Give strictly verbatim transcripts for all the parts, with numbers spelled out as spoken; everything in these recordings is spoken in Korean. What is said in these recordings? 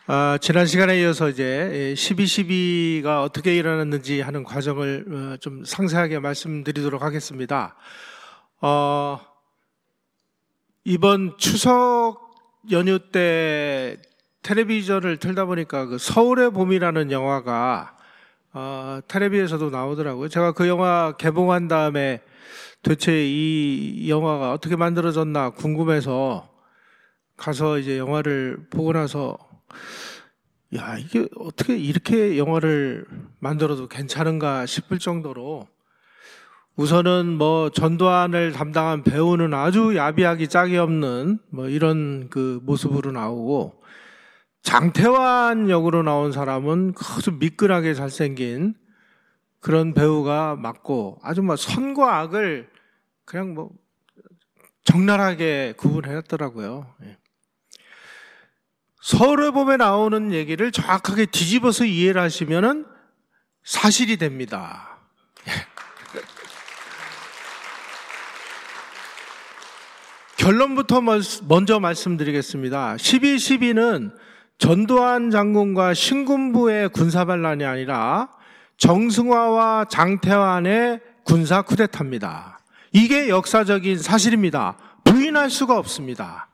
아, 지난 시간에 이어서 이제 십이 십이가 어떻게 일어났는지 하는 과정을 좀 상세하게 말씀드리도록 하겠습니다. 어, 이번 추석 연휴 때 텔레비전을 틀다 보니까 그 서울의 봄이라는 영화가 어, 텔레비에서도 나오더라고요. 제가 그 영화 개봉한 다음에 도대체 이 영화가 어떻게 만들어졌나 궁금해서 가서 이제 영화를 보고 나서 야, 이게 어떻게 이렇게 영화를 만들어도 괜찮은가 싶을 정도로 우선은 뭐 전두환을 담당한 배우는 아주 야비하기 짝이 없는 뭐 이런 그 모습으로 나오고, 장태환 역으로 나온 사람은 아주 미끈하게 잘생긴 그런 배우가 맞고, 아주 뭐 선과 악을 그냥 뭐 적나라하게 구분해놨더라고요. 서울의 봄에 나오는 얘기를 정확하게 뒤집어서 이해를 하시면은 사실이 됩니다. 결론부터 먼저 말씀드리겠습니다. 십이 십이는 전두환 장군과 신군부의 군사반란이 아니라 정승화와 장태환의 군사 쿠데타입니다. 이게 역사적인 사실입니다. 부인할 수가 없습니다.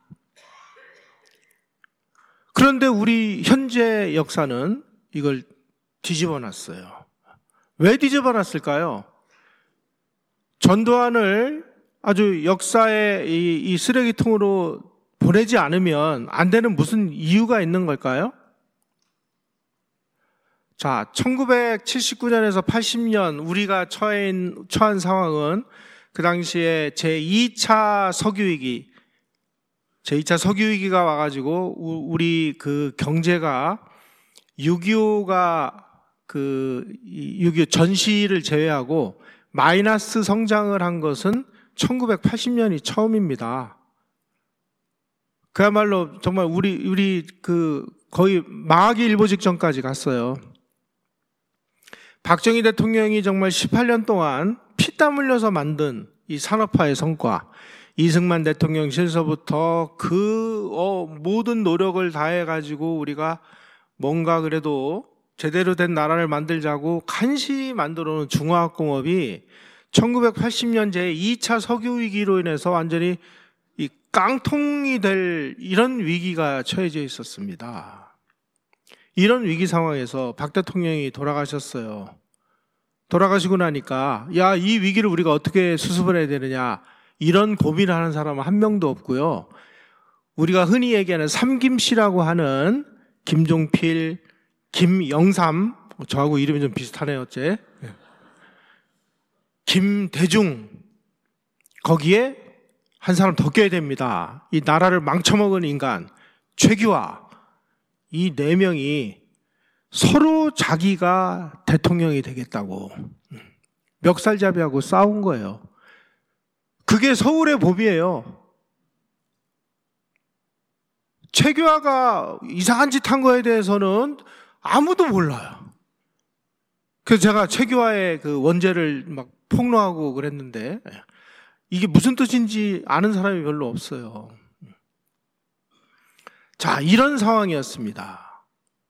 그런데 우리 현재 역사는 이걸 뒤집어 놨어요. 왜 뒤집어 놨을까요? 전두환을 아주 역사의 이, 이 쓰레기통으로 보내지 않으면 안 되는 무슨 이유가 있는 걸까요? 자, 천구백칠십구 년에서 팔십 년 우리가 처한, 처한 상황은 그 당시에 제이 차 석유위기, 제이 차 석유위기가 와가지고 우리 그 경제가 육이오가 그 육이오 전시를 제외하고 마이너스 성장을 한 것은 천구백팔십 년이 처음입니다. 그야말로 정말 우리 우리 그 거의 망하기 일보 직전까지 갔어요. 박정희 대통령이 정말 십팔 년 동안 피땀 흘려서 만든 이 산업화의 성과, 이승만 대통령 시절서부터 그 어, 모든 노력을 다해가지고 우리가 뭔가 그래도 제대로 된 나라를 만들자고 간신히 만들어놓은 중화학공업이 천구백팔십 년 제이 차 석유위기로 인해서 완전히 이 깡통이 될 이런 위기가 처해져 있었습니다. 이런 위기 상황에서 박 대통령이 돌아가셨어요. 돌아가시고 나니까 야, 이 위기를 우리가 어떻게 수습을 해야 되느냐, 이런 고민을 하는 사람은 한 명도 없고요. 우리가 흔히 얘기하는 삼김씨라고 하는 김종필, 김영삼, 저하고 이름이 좀 비슷하네요, 어째? 김대중, 거기에 한 사람 더 껴야 됩니다. 이 나라를 망쳐먹은 인간 최규하, 이 네 명이 서로 자기가 대통령이 되겠다고 멱살잡이하고 싸운 거예요. 그게 서울의 봄이에요. 최규하가 이상한 짓 한 거에 대해서는 아무도 몰라요. 그래서 제가 최규하의 그 원죄를 막 폭로하고 그랬는데 이게 무슨 뜻인지 아는 사람이 별로 없어요. 자, 이런 상황이었습니다.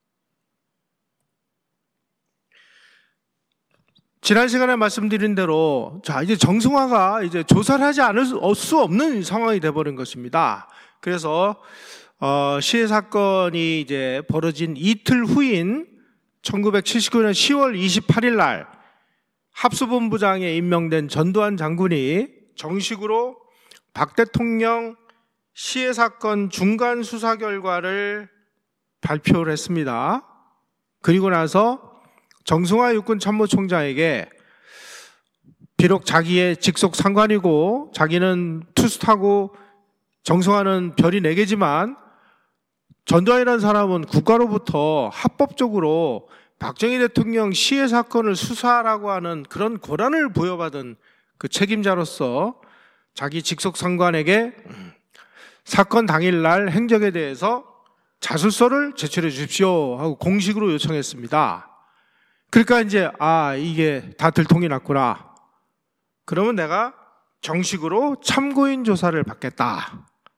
지난 시간에 말씀드린 대로 자, 이제 정승화가 이제 조사를 하지 않을 수, 수 없는 상황이 돼버린 것입니다. 그래서 어, 시해 사건이 이제 벌어진 이틀 후인 천구백칠십구 년 시월 이십팔일 날 합수본부장에 임명된 전두환 장군이 정식으로 박 대통령 시해 사건 중간 수사 결과를 발표를 했습니다. 그리고 나서 정승화 육군 참모총장에게 비록 자기의 직속 상관이고 자기는 투스타고 정승화는 별이 네 개지만 전두환이라는 사람은 국가로부터 합법적으로 박정희 대통령 시해 사건을 수사하라고 하는 그런 권한을 부여받은 그 책임자로서 자기 직속 상관에게 사건 당일날 행적에 대해서 자술서를 제출해 주십시오 하고 공식으로 요청했습니다. 그러니까 이제 아, 이게 다 들통이 났구나. 그러면 내가 정식으로 참고인 조사를 받겠다.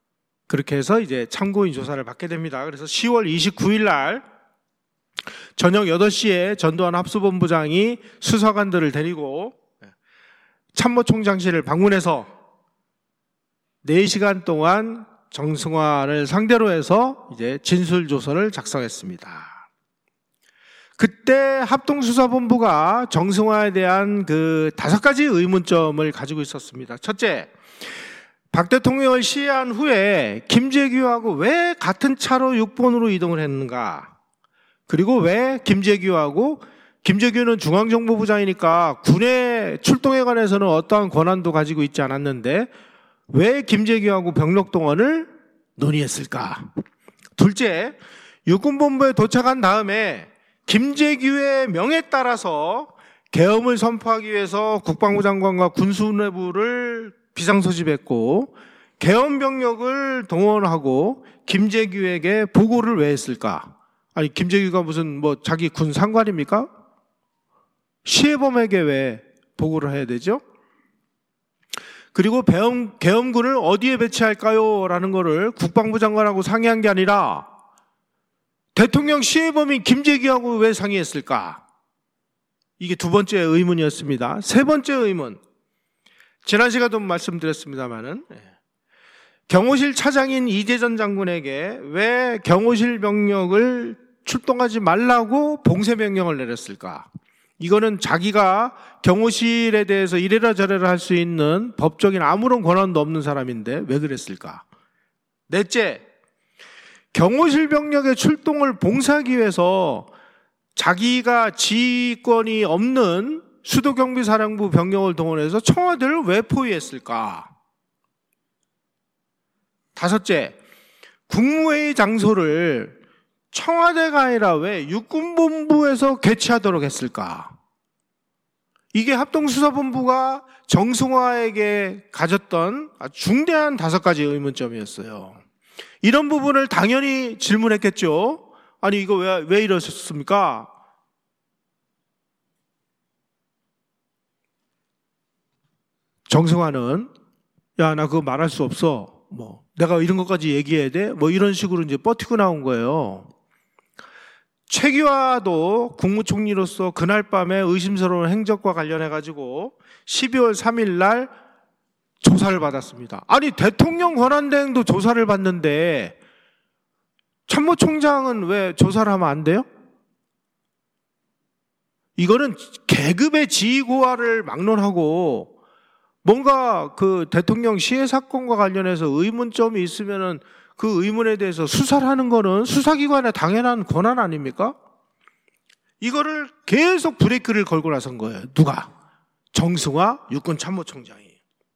그렇게 해서 이제 참고인 조사를 받게 됩니다. 그래서 시월 이십구일 날 저녁 여덟 시에 전두환 합수본부장이 수사관들을 데리고 참모총장실을 방문해서 네 시간 동안 정승화를 상대로 해서 이제 진술조서를 작성했습니다. 그때 합동수사본부가 정승화에 대한 그 다섯 가지 의문점을 가지고 있었습니다. 첫째, 박 대통령을 시해한 후에 김재규하고 왜 같은 차로 육 번으로 이동을 했는가? 그리고 왜 김재규하고, 김재규는 중앙정보부장이니까 군의 출동에 관해서는 어떠한 권한도 가지고 있지 않았는데 왜 김재규하고 병력동원을 논의했을까? 둘째, 육군본부에 도착한 다음에 김재규의 명에 따라서 계엄을 선포하기 위해서 국방부 장관과 군수내부를 비상소집했고 계엄 병력을 동원하고 김재규에게 보고를 왜 했을까? 아니, 김재규가 무슨 뭐 자기 군 상관입니까? 시해범에게 왜 보고를 해야 되죠? 그리고 계엄, 계엄군을 어디에 배치할까요? 라는 거를 국방부 장관하고 상의한 게 아니라 대통령 시해범인 김재규하고 왜 상의했을까? 이게 두 번째 의문이었습니다. 세 번째 의문, 지난 시간에도 말씀드렸습니다마는 경호실 차장인 이재전 장군에게 왜 경호실 병력을 출동하지 말라고 봉쇄 명령을 내렸을까? 이거는 자기가 경호실에 대해서 이래라 저래라 할 수 있는 법적인 아무런 권한도 없는 사람인데 왜 그랬을까? 넷째, 경호실 병력의 출동을 봉쇄하기 위해서 자기가 지휘권이 없는 수도경비사령부 병력을 동원해서 청와대를 왜 포위했을까? 다섯째, 국무회의 장소를 청와대가 아니라 왜 육군본부에서 개최하도록 했을까? 이게 합동수사본부가 정승화에게 가졌던 아주 중대한 다섯 가지 의문점이었어요. 이런 부분을 당연히 질문했겠죠. 아니, 이거 왜, 왜 이러셨습니까? 정승화는 야, 나 그거 말할 수 없어. 뭐 내가 이런 것까지 얘기해야 돼? 뭐 이런 식으로 이제 버티고 나온 거예요. 최기화도 국무총리로서 그날 밤에 의심스러운 행적과 관련해 가지고 십이월 삼일 날 조사를 받았습니다. 아니, 대통령 권한대행도 조사를 받는데 참모총장은 왜 조사를 하면 안 돼요? 이거는 계급의 지위고하를 막론하고 뭔가 그 대통령 시해 사건과 관련해서 의문점이 있으면은 그 의문에 대해서 수사를 하는 거는 수사기관의 당연한 권한 아닙니까? 이거를 계속 브레이크를 걸고 나선 거예요. 누가? 정승화 육군참모총장이.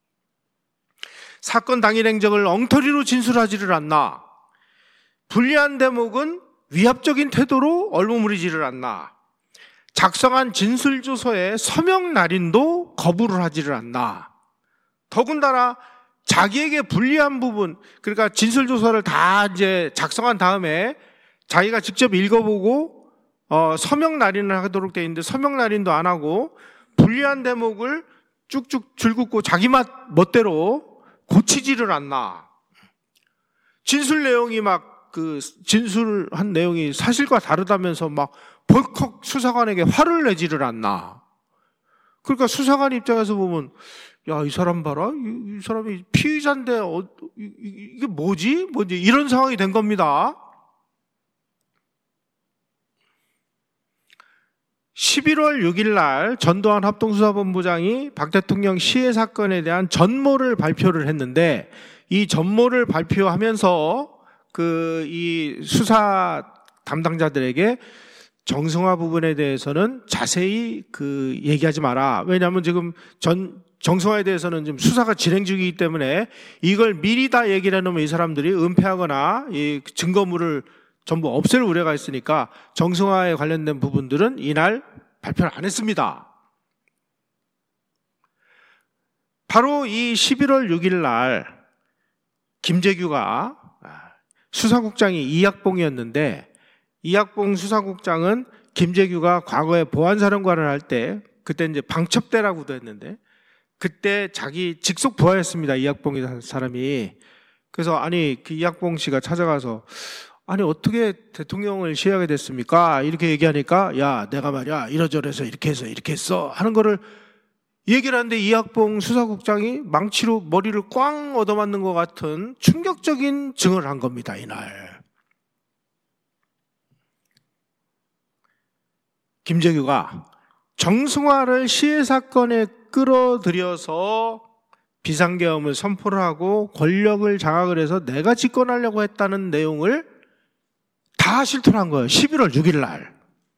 사건 당일 행적을 엉터리로 진술하지를 않나. 불리한 대목은 위압적인 태도로 얼버무리지를 않나. 작성한 진술조서에 서명 날인도 거부를 하지를 않나. 더군다나 자기에게 불리한 부분, 그러니까 진술조서를 다 이제 작성한 다음에 자기가 직접 읽어보고 어, 서명 날인을 하도록 돼 있는데 서명 날인도 안 하고 불리한 대목을 쭉쭉 줄긋고 자기 맛 멋대로 고치지를 않나. 진술 내용이 막 그 진술한 내용이 사실과 다르다면서 막 벌컥 수사관에게 화를 내지를 않나. 그러니까 수사관 입장에서 보면 야, 이 사람 봐라. 이, 이 사람이 피의자인데 어, 이, 이게 뭐지? 뭐 이제 이런 상황이 된 겁니다. 십일월 육일 날 전두환 합동수사본부장이 박 대통령 시해 사건에 대한 전모를 발표를 했는데 이 전모를 발표하면서 그 이 수사 담당자들에게 정승화 부분에 대해서는 자세히 그 얘기하지 마라. 왜냐하면 지금 전 정승화에 대해서는 지금 수사가 진행 중이기 때문에 이걸 미리 다 얘기를 해놓으면 이 사람들이 은폐하거나 이 증거물을 전부 없앨 우려가 있으니까 정승화에 관련된 부분들은 이날 발표를 안 했습니다. 바로 이 십일월 육일 날 김재규가 수사국장이 이학봉이었는데 이학봉 수사국장은 김재규가 과거에 보안사령관을 할 때 그때 이제 방첩대라고도 했는데 그때 자기 직속 부하였습니다. 이학봉이라는 사람이. 그래서 아니 그 이학봉 씨가 찾아가서 아니 어떻게 대통령을 시해하게 됐습니까? 이렇게 얘기하니까 야 내가 말이야 이러저러해서 이렇게 해서 이렇게 했어 하는 거를 얘기를 하는데 이학봉 수사국장이 망치로 머리를 꽝 얻어맞는 것 같은 충격적인 증언을 한 겁니다. 이날 김재규가 정승화를 시해 사건에 끌어들여서 비상계엄을 선포를 하고 권력을 장악을 해서 내가 집권하려고 했다는 내용을 다 실토한 거예요. 십일월 육일 날.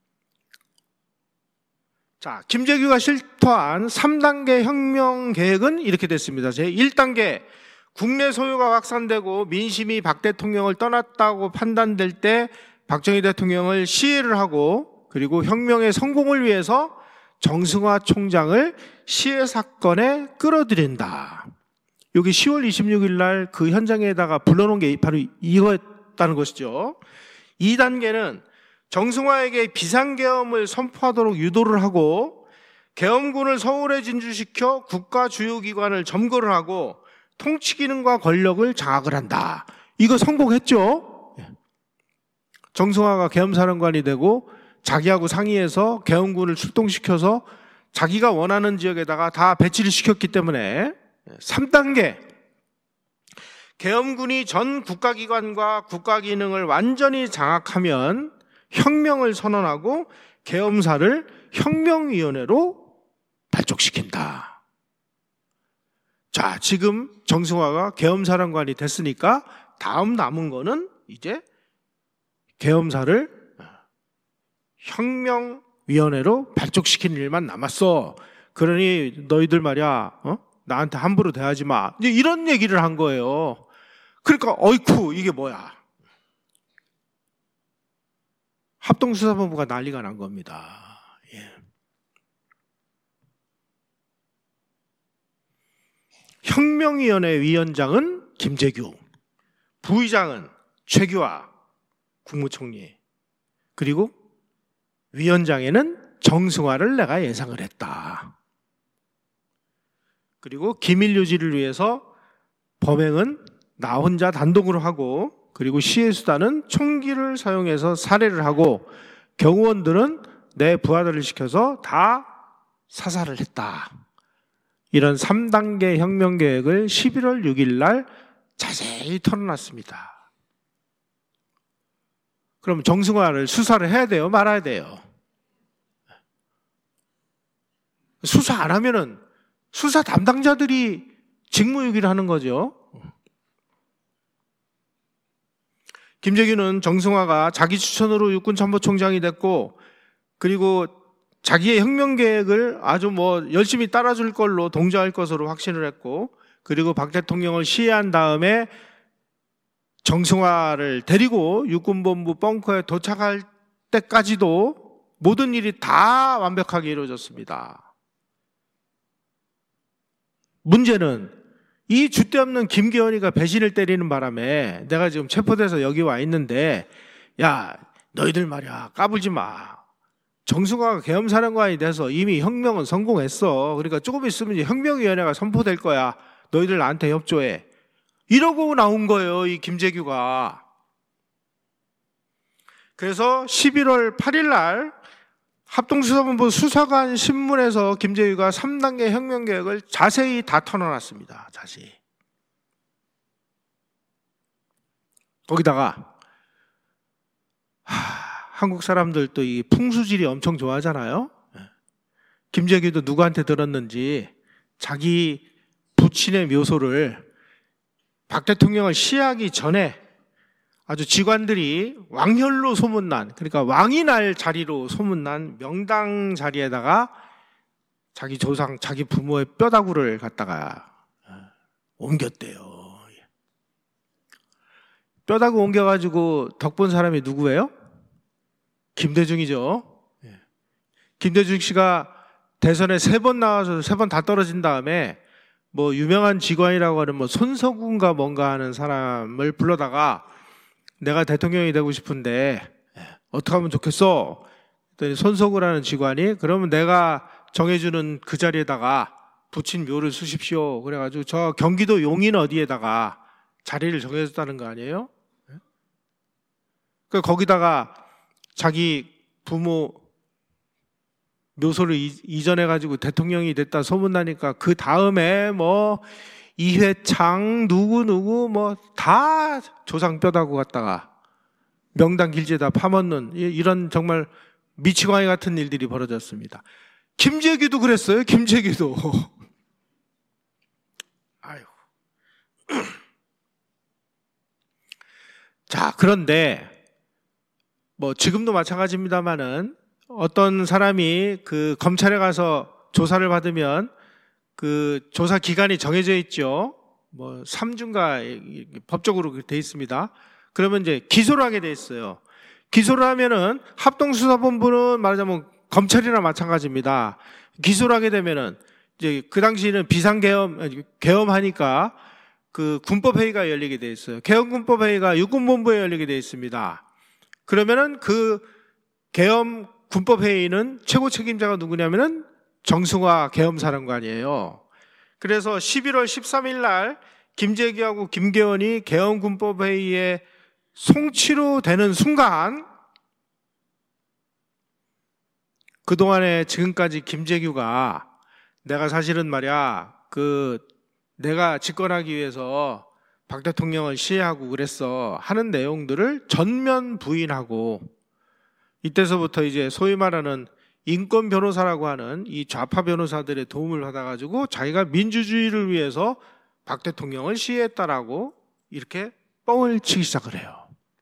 자, 김재규가 실토한 삼 단계 혁명 계획은 이렇게 됐습니다. 제일 단계, 국내 소유가 확산되고 민심이 박 대통령을 떠났다고 판단될 때 박정희 대통령을 시해를 하고 그리고 혁명의 성공을 위해서 정승화 총장을 시해 사건에 끌어들인다. 여기 시월 이십육일 날 그 현장에다가 불러놓은 게 바로 이거였다는 것이죠. 이 단계는 정승화에게 비상계엄을 선포하도록 유도를 하고 계엄군을 서울에 진주시켜 국가 주요 기관을 점거를 하고 통치 기능과 권력을 장악을 한다. 이거 성공했죠? 정승화가 계엄사령관이 되고 자기하고 상의해서 계엄군을 출동시켜서 자기가 원하는 지역에다가 다 배치를 시켰기 때문에 삼 단계 계엄군이 전 국가기관과 국가기능을 완전히 장악하면 혁명을 선언하고 계엄사를 혁명위원회로 발족시킨다. 자, 지금 정승화가 계엄사령관이 됐으니까 다음 남은 거는 이제 계엄사를 혁명위원회로 발족시키는 일만 남았어. 그러니 너희들 말이야, 어? 나한테 함부로 대하지 마. 이제 이런 얘기를 한 거예요. 그러니까 어이쿠 이게 뭐야? 합동수사본부가 난리가 난 겁니다. 예. 혁명위원회 위원장은 김재규, 부의장은 최규하 국무총리, 그리고 위원장에는 정승화를 내가 예상을 했다. 그리고 기밀 유지를 위해서 범행은 나 혼자 단독으로 하고 그리고 시해 수단은 총기를 사용해서 살해를 하고 경호원들은 내 부하들을 시켜서 다 사살을 했다. 이런 삼 단계 혁명 계획을 십일월 육일 날 자세히 털어놨습니다. 그럼 정승화를 수사를 해야 돼요? 말아야 돼요? 수사 안 하면은 수사 담당자들이 직무유기를 하는 거죠. 김재규는 정승화가 자기 추천으로 육군참모총장이 됐고 그리고 자기의 혁명 계획을 아주 뭐 열심히 따라줄 걸로 동조할 것으로 확신을 했고 그리고 박 대통령을 시해한 다음에 정승화를 데리고 육군본부 벙커에 도착할 때까지도 모든 일이 다 완벽하게 이루어졌습니다. 문제는 이 줏대없는 김계원이가 배신을 때리는 바람에 내가 지금 체포돼서 여기 와 있는데 야 너희들 말이야 까불지 마. 정승화가 계엄사령관이 돼서 이미 혁명은 성공했어. 그러니까 조금 있으면 이제 혁명위원회가 선포될 거야. 너희들 나한테 협조해. 이러고 나온 거예요, 이 김재규가. 그래서 십일월 팔일 날 합동수사본부 수사관 신문에서 김재규가 삼 단계 혁명 계획을 자세히 다 털어놨습니다. 자세히. 거기다가 하, 한국 사람들도 이 풍수지리 엄청 좋아하잖아요. 김재규도 누구한테 들었는지 자기 부친의 묘소를 박 대통령을 시해하기 전에 아주 직관들이 왕혈로 소문난, 그러니까 왕이 날 자리로 소문난 명당 자리에다가 자기 조상, 자기 부모의 뼈다구를 갖다가 옮겼대요. 뼈다구 옮겨가지고 덕본 사람이 누구예요? 김대중이죠. 김대중 씨가 대선에 세 번 나와서 세 번 다 떨어진 다음에 뭐 유명한 직관이라고 하는 뭐 손석구인가 뭔가 하는 사람을 불러다가 내가 대통령이 되고 싶은데 어떻게 하면 좋겠어? 그랬더니 손석구라는 직관이 그러면 내가 정해주는 그 자리에다가 부친 묘를 쓰십시오. 그래가지고 저 경기도 용인 어디에다가 자리를 정해줬다는 거 아니에요? 그 거기다가 자기 부모 묘소를 이전해가지고 대통령이 됐다 소문나니까 그 다음에 뭐 이회창 누구누구 뭐 다 조상 뼈다구 갖다가 명당 길지에다 파묻는 이런 정말 미치광이 같은 일들이 벌어졌습니다. 김재규도 그랬어요. 김재규도. 아유. 자, 그런데 뭐 지금도 마찬가지입니다만은 어떤 사람이 그 검찰에 가서 조사를 받으면 그 조사 기간이 정해져 있죠. 뭐 삼 주인가 법적으로 돼 있습니다. 그러면 이제 기소를 하게 돼 있어요. 기소를 하면은 합동수사본부는 말하자면 검찰이나 마찬가지입니다. 기소를 하게 되면은 이제 그 당시에는 비상계엄 계엄하니까 그 군법회의가 열리게 돼 있어요. 계엄군법회의가 육군본부에 열리게 돼 있습니다. 그러면은 그 계엄 군법회의는 최고 책임자가 누구냐면은 정승화 계엄사령관이에요. 그래서 십일월 십삼일 날 김재규하고 김계원이 계엄군법회의에 송치로 되는 순간 그동안에 지금까지 김재규가 내가 사실은 말이야 그 내가 집권하기 위해서 박 대통령을 시해하고 그랬어 하는 내용들을 전면 부인하고 이때서부터 이제 소위 말하는 인권 변호사라고 하는 이 좌파 변호사들의 도움을 받아가지고 자기가 민주주의를 위해서 박 대통령을 시해했다라고 이렇게 뻥을 치기 시작을 해요.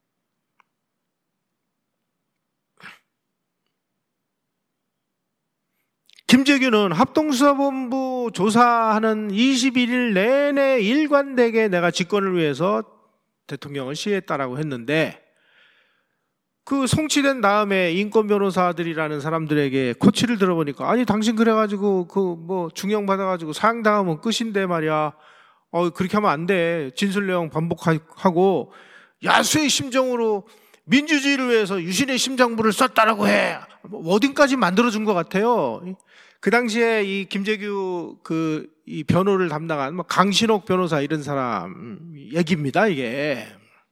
김재규는 합동수사본부 조사하는 이십일 일 내내 일관되게 내가 집권을 위해서 대통령을 시해했다라고 했는데 그 송치된 다음에 인권 변호사들이라는 사람들에게 코치를 들어보니까 아니 당신 그래가지고 그 뭐 중형 받아가지고 사형당하면 끝인데 말이야. 어 그렇게 하면 안 돼. 진술 내용 반복하고 야수의 심정으로 민주주의를 위해서 유신의 심장부를 썼다라고 해. 워딩까지 만들어준 것 같아요. 그 당시에 이 김재규 그 이 변호를 담당한 뭐 강신옥 변호사 이런 사람 얘기입니다, 이게.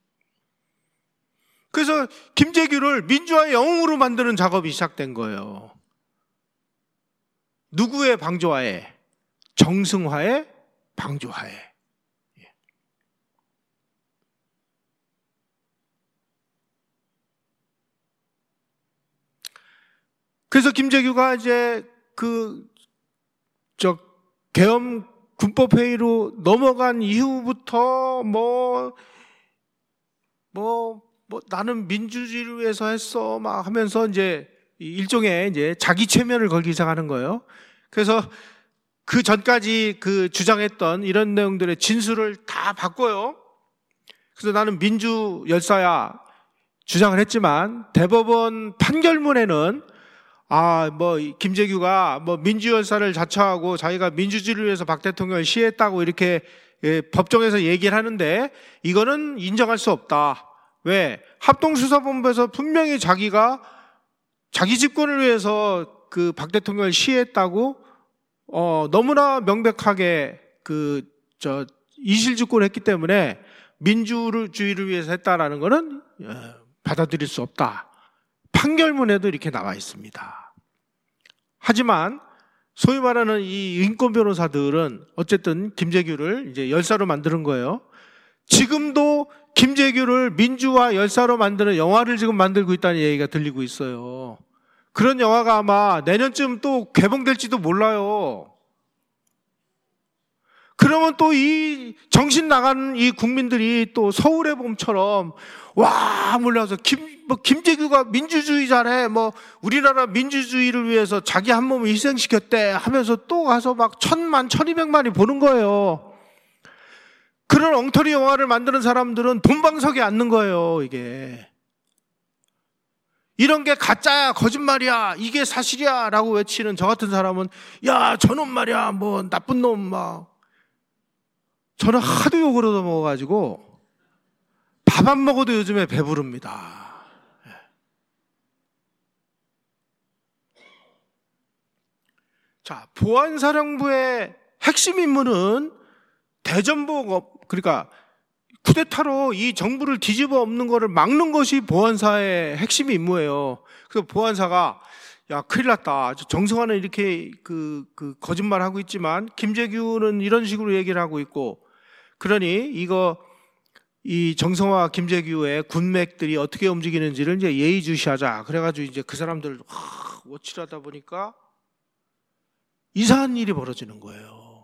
그래서 김재규를 민주화의 영웅으로 만드는 작업이 시작된 거예요. 누구의 방조하에? 정승화의 방조하에. 그래서 김재규가 이제 그 저 계엄 군법회의로 넘어간 이후부터 뭐 뭐 뭐 나는 민주주의를 위해서 했어 막 하면서 이제 일종의 이제 자기 최면을 걸기 시작하는 거예요. 그래서 그 전까지 그 주장했던 이런 내용들의 진술을 다 바꿔요. 그래서 나는 민주 열사야 주장을 했지만 대법원 판결문에는 아, 뭐 김재규가 뭐 민주 열사를 자처하고 자기가 민주주의를 위해서 박 대통령을 시해했다고 이렇게 예, 법정에서 얘기를 하는데 이거는 인정할 수 없다. 왜? 합동수사본부에서 분명히 자기가 자기 집권을 위해서 그 박 대통령을 시해했다고 어, 너무나 명백하게 그 저 이실직고를 했기 때문에 민주주의를 위해서 했다라는 거는 예, 받아들일 수 없다. 판결문에도 이렇게 나와 있습니다. 하지만 소위 말하는 이 인권 변호사들은 어쨌든 김재규를 이제 열사로 만드는 거예요. 지금도 김재규를 민주화 열사로 만드는 영화를 지금 만들고 있다는 얘기가 들리고 있어요. 그런 영화가 아마 내년쯤 또 개봉될지도 몰라요. 그러면 또 이 정신 나간 이 국민들이 또 서울의 봄처럼 와 몰라서 김 뭐 김재규가 민주주의자래 뭐 우리나라 민주주의를 위해서 자기 한 몸을 희생시켰대 하면서 또 가서 막 천만 천이백만이 보는 거예요. 그런 엉터리 영화를 만드는 사람들은 돈방석에 앉는 거예요. 이게 이런 게 가짜야 거짓말이야 이게 사실이야 라고 외치는 저 같은 사람은 야 저놈 말이야 뭐 나쁜 놈 막 저는 하도 욕을 얻어먹어가지고 밥 안 먹어도 요즘에 배부릅니다. 자, 보안사령부의 핵심 임무는 대전복, 그러니까 쿠데타로 이 정부를 뒤집어 엎는 것을 막는 것이 보안사의 핵심 임무예요. 그래서 보안사가 야, 큰일 났다. 정승화는 이렇게 그, 그 거짓말 하고 있지만 김재규는 이런 식으로 얘기를 하고 있고, 그러니 이거 이 정성화 김재규의 군맥들이 어떻게 움직이는지를 이제 예의주시하자. 그래가지고 이제 그 사람들 하, 워치를 하다 보니까 이상한 일이 벌어지는 거예요.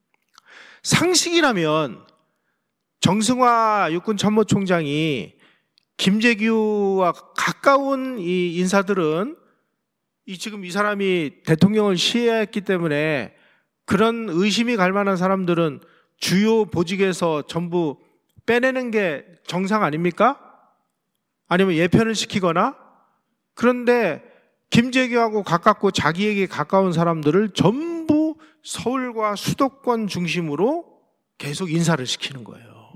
상식이라면 정승화 육군참모총장이 김재규와 가까운 이 인사들은 이 지금 이 사람이 대통령을 시해했기 때문에 그런 의심이 갈 만한 사람들은 주요 보직에서 전부 빼내는 게 정상 아닙니까? 아니면 예편을 시키거나. 그런데 김재규하고 가깝고 자기에게 가까운 사람들을 전부 서울과 수도권 중심으로 계속 인사를 시키는 거예요.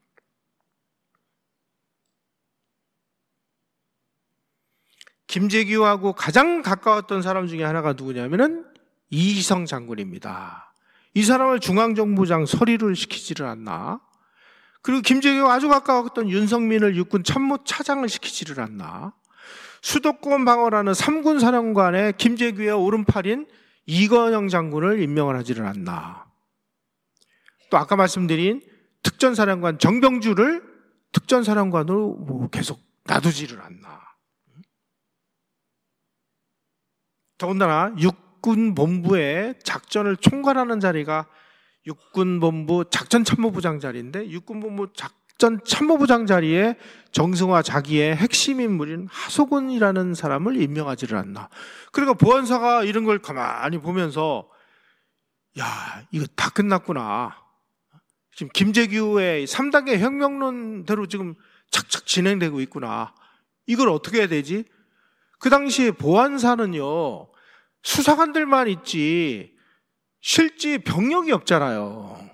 김재규하고 가장 가까웠던 사람 중에 하나가 누구냐면은 이희성 장군입니다. 이 사람을 중앙정부장 서리를 시키지를 않나? 그리고 김재규가 아주 가까웠던 윤석민을 육군 참모차장을 시키지를 않나? 수도권 방어라는 삼군 사령관의 김재규의 오른팔인 이건영 장군을 임명을 하지를 않나? 또 아까 말씀드린 특전사령관 정병주를 특전사령관으로 뭐 계속 놔두지를 않나? 더군다나 육군본부의 작전을 총괄하는 자리가 육군본부 작전참모부장 자리인데, 육군본부 작전참모부장 자리에 정승화 자기의 핵심 인물인 하소곤이라는 사람을 임명하지를 않나. 그러니까 보안사가 이런 걸 가만히 보면서 야, 이거 다 끝났구나. 지금 김재규의 삼 단계 혁명론대로 지금 착착 진행되고 있구나. 이걸 어떻게 해야 되지? 그 당시에 보안사는요, 수사관들만 있지 실제 병력이 없잖아요.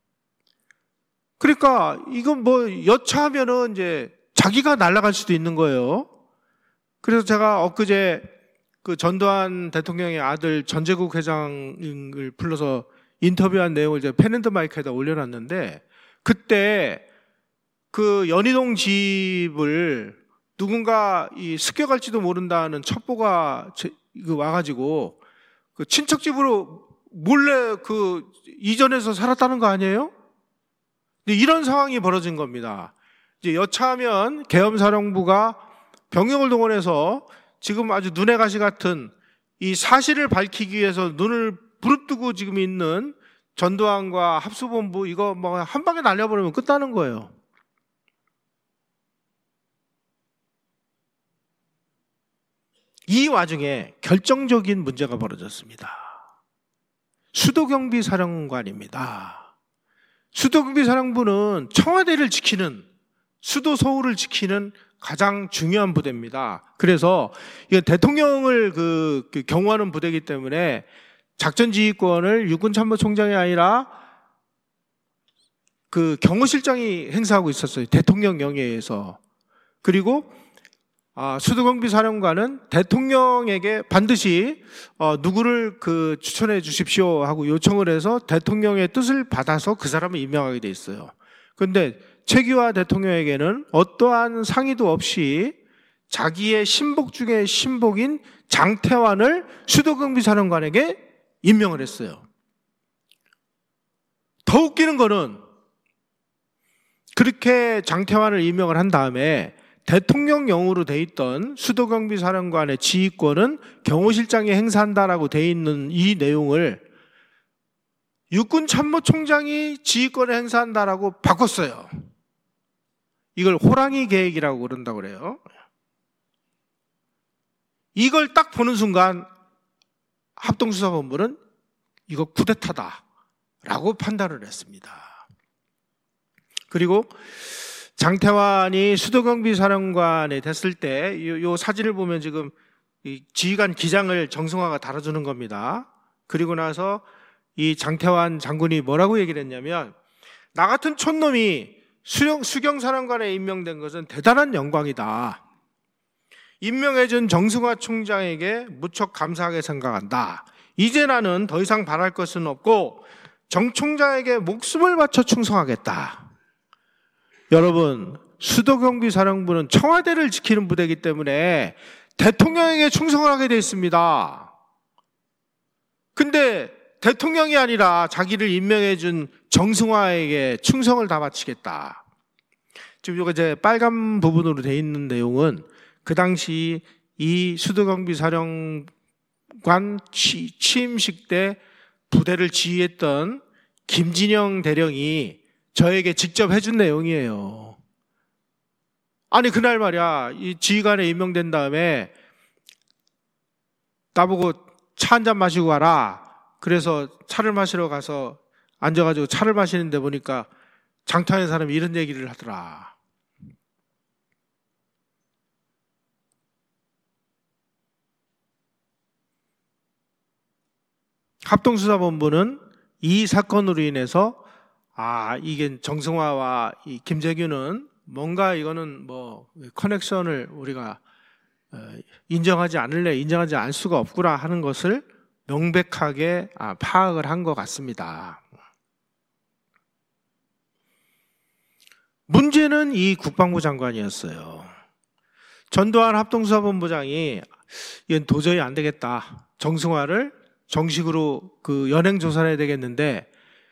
그러니까 이건 뭐 여차하면은 이제 자기가 날아갈 수도 있는 거예요. 그래서 제가 엊그제 그 전두환 대통령의 아들 전제국 회장을 불러서 인터뷰한 내용을 제가 펜앤드 마이크에다 올려놨는데, 그때 그 연희동 집을 누군가 이 습격할지도 모른다는 첩보가 와가지고 그 친척 집으로 몰래 그 이전해서 살았다는 거 아니에요? 근데 이런 상황이 벌어진 겁니다. 이제 여차하면 계엄사령부가 병력을 동원해서 지금 아주 눈에 가시 같은 이 사실을 밝히기 위해서 눈을 부릅뜨고 지금 있는 전두환과 합수본부 이거 뭐 한 방에 날려버리면 끝나는 거예요. 이 와중에 결정적인 문제가 벌어졌습니다. 수도경비사령관입니다. 수도경비사령부는 청와대를 지키는, 수도 서울을 지키는 가장 중요한 부대입니다. 그래서 이거 대통령을 그, 그 경호하는 부대이기 때문에 작전지휘권을 육군참모총장이 아니라 그 경호실장이 행사하고 있었어요. 대통령 명예에서. 그리고 아, 수도경비사령관은 대통령에게 반드시 어, 누구를 그 추천해 주십시오 하고 요청을 해서 대통령의 뜻을 받아서 그 사람을 임명하게 돼 있어요. 그런데 최규하 대통령에게는 어떠한 상의도 없이 자기의 신복 중에 신복인 장태환을 수도경비사령관에게 임명을 했어요. 더 웃기는 거는 그렇게 장태환을 임명을 한 다음에 대통령령으로 돼 있던 수도경비사령관의 지휘권은 경호실장이 행사한다라고 돼 있는 이 내용을 육군참모총장이 지휘권을 행사한다라고 바꿨어요. 이걸 호랑이 계획이라고 그런다고 그래요. 이걸 딱 보는 순간 합동수사본부는 이거 쿠데타다라고 판단을 했습니다. 그리고 장태환이 수도경비사령관이 됐을 때 이 사진을 보면 지금 이 지휘관 기장을 정승화가 달아주는 겁니다. 그리고 나서 이 장태환 장군이 뭐라고 얘기를 했냐면, 나 같은 촌놈이 수령, 수경사령관에 임명된 것은 대단한 영광이다. 임명해준 정승화 총장에게 무척 감사하게 생각한다. 이제 나는 더 이상 바랄 것은 없고 정 총장에게 목숨을 바쳐 충성하겠다. 여러분, 수도경비사령부는 청와대를 지키는 부대이기 때문에 대통령에게 충성을 하게 되어 있습니다. 근데 대통령이 아니라 자기를 임명해 준 정승화에게 충성을 다 바치겠다. 지금 이거 이제 빨간 부분으로 되어 있는 내용은 그 당시 이 수도경비사령관 취임식 때 부대를 지휘했던 김진영 대령이 저에게 직접 해준 내용이에요. 아니 그날 말이야, 이 지휘관에 임명된 다음에 나보고 차 한잔 마시고 가라. 그래서 차를 마시러 가서 앉아가지고 차를 마시는데 보니까 장터하는 사람이 이런 얘기를 하더라. 합동수사본부는 이 사건으로 인해서 아 이게 정승화와 이 김재규는 뭔가 이거는 뭐 커넥션을 우리가 인정하지 않을래 인정하지 않을 수가 없구나 하는 것을 명백하게 파악을 한 것 같습니다. 문제는 이 국방부 장관이었어요. 전두환 합동수사본부장이 이건 도저히 안 되겠다. 정승화를 정식으로 그 연행 조사를 해야 되겠는데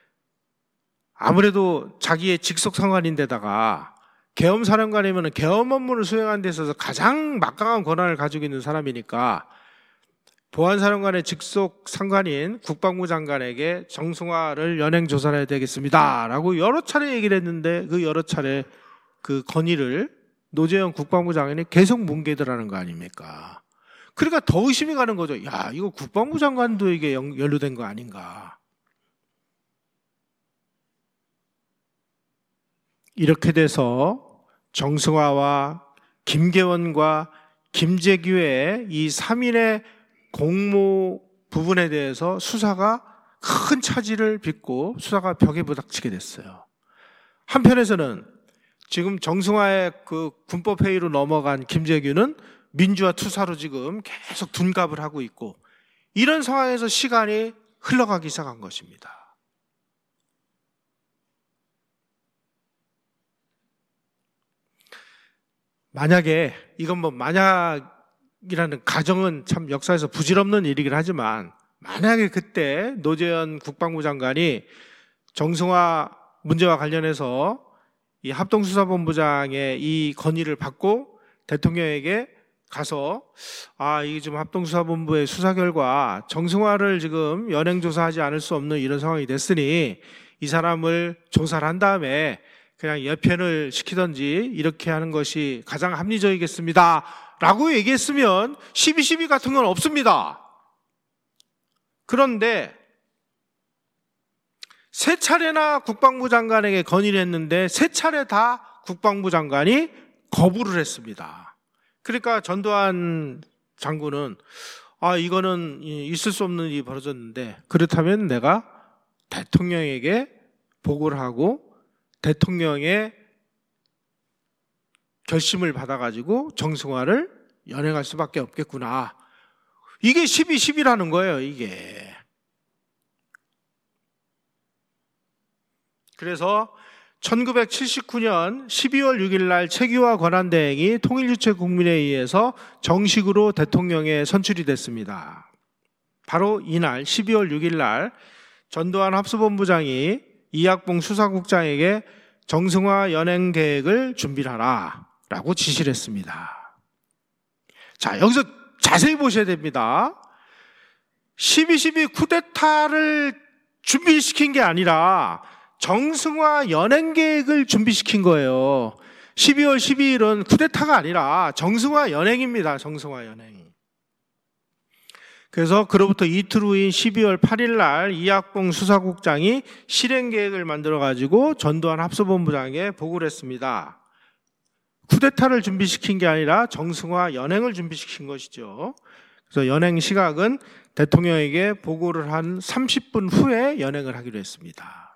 아무래도 자기의 직속 상관인데다가 계엄사령관이면 계엄 업무를 수행하는 데 있어서 가장 막강한 권한을 가지고 있는 사람이니까 보안사령관의 직속 상관인 국방부 장관에게 정승화를 연행 조사를 해야 되겠습니다 라고 여러 차례 얘기를 했는데 그 여러 차례 그 건의를 노재현 국방부 장관이 계속 뭉개더라는 거 아닙니까? 그러니까 더 의심이 가는 거죠. 야, 이거 국방부 장관도 이게 연루된 거 아닌가. 이렇게 돼서 정승화와 김계원과 김재규의 이 삼 인의 공모 부분에 대해서 수사가 큰 차질을 빚고 수사가 벽에 부닥치게 됐어요. 한편에서는 지금 정승화의 그 군법회의로 넘어간 김재규는 민주화 투사로 지금 계속 둔갑을 하고 있고 이런 상황에서 시간이 흘러가기 시작한 것입니다. 만약에 이건 뭐 만약이라는 가정은 참 역사에서 부질없는 일이긴 하지만 만약에 그때 노재현 국방부 장관이 정승화 문제와 관련해서 이 합동수사본부장의 이 건의를 받고 대통령에게 가서 아 이게 지금 합동수사본부의 수사 결과 정승화를 지금 연행조사하지 않을 수 없는 이런 상황이 됐으니 이 사람을 조사를 한 다음에 그냥 예편을 시키든지 이렇게 하는 것이 가장 합리적이겠습니다 라고 얘기했으면 십이 십이 같은 건 없습니다. 그런데 세 차례나 국방부 장관에게 건의를 했는데 세 차례 다 국방부 장관이 거부를 했습니다. 그러니까 전두환 장군은 아 이거는 있을 수 없는 일이 벌어졌는데 그렇다면 내가 대통령에게 보고를 하고 대통령의 결심을 받아가지고 정승화를 연행할 수밖에 없겠구나. 이게 십이 십이라는 거예요, 이게. 그래서 천구백칠십구 년 십이월 육일 날 최규화 권한대행이 통일주체국민회의에서 정식으로 대통령에 선출이 됐습니다. 바로 이날 십이월 육일 날 전두환 합수본부장이 이학봉 수사국장에게 정승화 연행 계획을 준비하라 라고 지시를 했습니다. 자, 여기서 자세히 보셔야 됩니다. 십이 십이 쿠데타를 준비시킨 게 아니라 정승화 연행 계획을 준비시킨 거예요. 십이월 십이일은 쿠데타가 아니라 정승화 연행입니다. 정승화 연행. 그래서 그로부터 이틀 후인 십이월 팔일 날 이학봉 수사국장이 실행 계획을 만들어 가지고 전두환 합수본부장에게 보고를 했습니다. 쿠데타를 준비시킨 게 아니라 정승화 연행을 준비시킨 것이죠. 그래서 연행 시각은 대통령에게 보고를 한 삼십 분 후에 연행을 하기로 했습니다.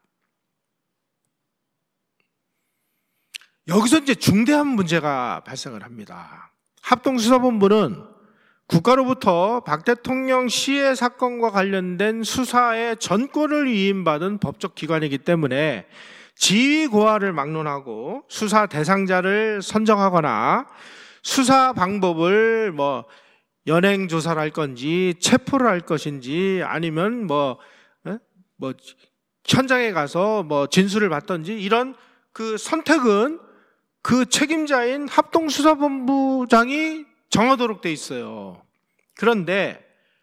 여기서 이제 중대한 문제가 발생을 합니다. 합동수사본부는 국가로부터 박 대통령 시해 사건과 관련된 수사의 전권을 위임받은 법적 기관이기 때문에 지휘 고하를 막론하고 수사 대상자를 선정하거나 수사 방법을 뭐 연행 조사를 할 건지 체포를 할 것인지 아니면 뭐, 뭐 현장에 가서 뭐 진술을 받던지 이런 그 선택은 그 책임자인 합동수사본부장이 정하도록 돼 있어요. 그런데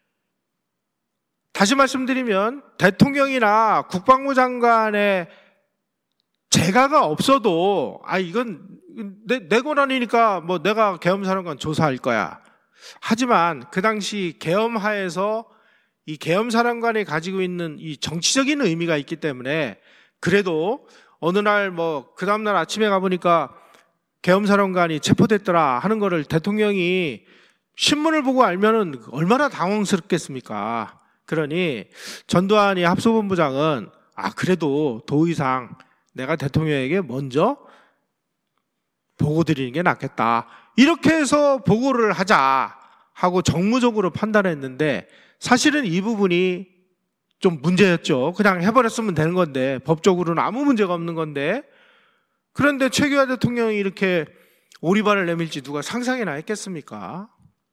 다시 말씀드리면 대통령이나 국방부 장관의 재가가 없어도 아 이건 내, 내 권한이니까 뭐 내가 계엄사령관 조사할 거야. 하지만 그 당시 계엄하에서 이 계엄사령관이 가지고 있는 이 정치적인 의미가 있기 때문에 그래도 어느 날 뭐 그 다음날 아침에 가보니까 계엄사령관이 체포됐더라 하는 거를 대통령이 신문을 보고 알면은 얼마나 당황스럽겠습니까? 그러니 전두환이 합수본부장은 아 그래도 도의상 내가 대통령에게 먼저 보고 드리는 게 낫겠다. 이렇게 해서 보고를 하자 하고 정무적으로 판단했는데 사실은 이 부분이 좀 문제였죠. 그냥 해버렸으면 되는 건데 법적으로는 아무 문제가 없는 건데 그런데 최규하 대통령이 이렇게 오리발을 내밀지 누가 상상이나 했겠습니까?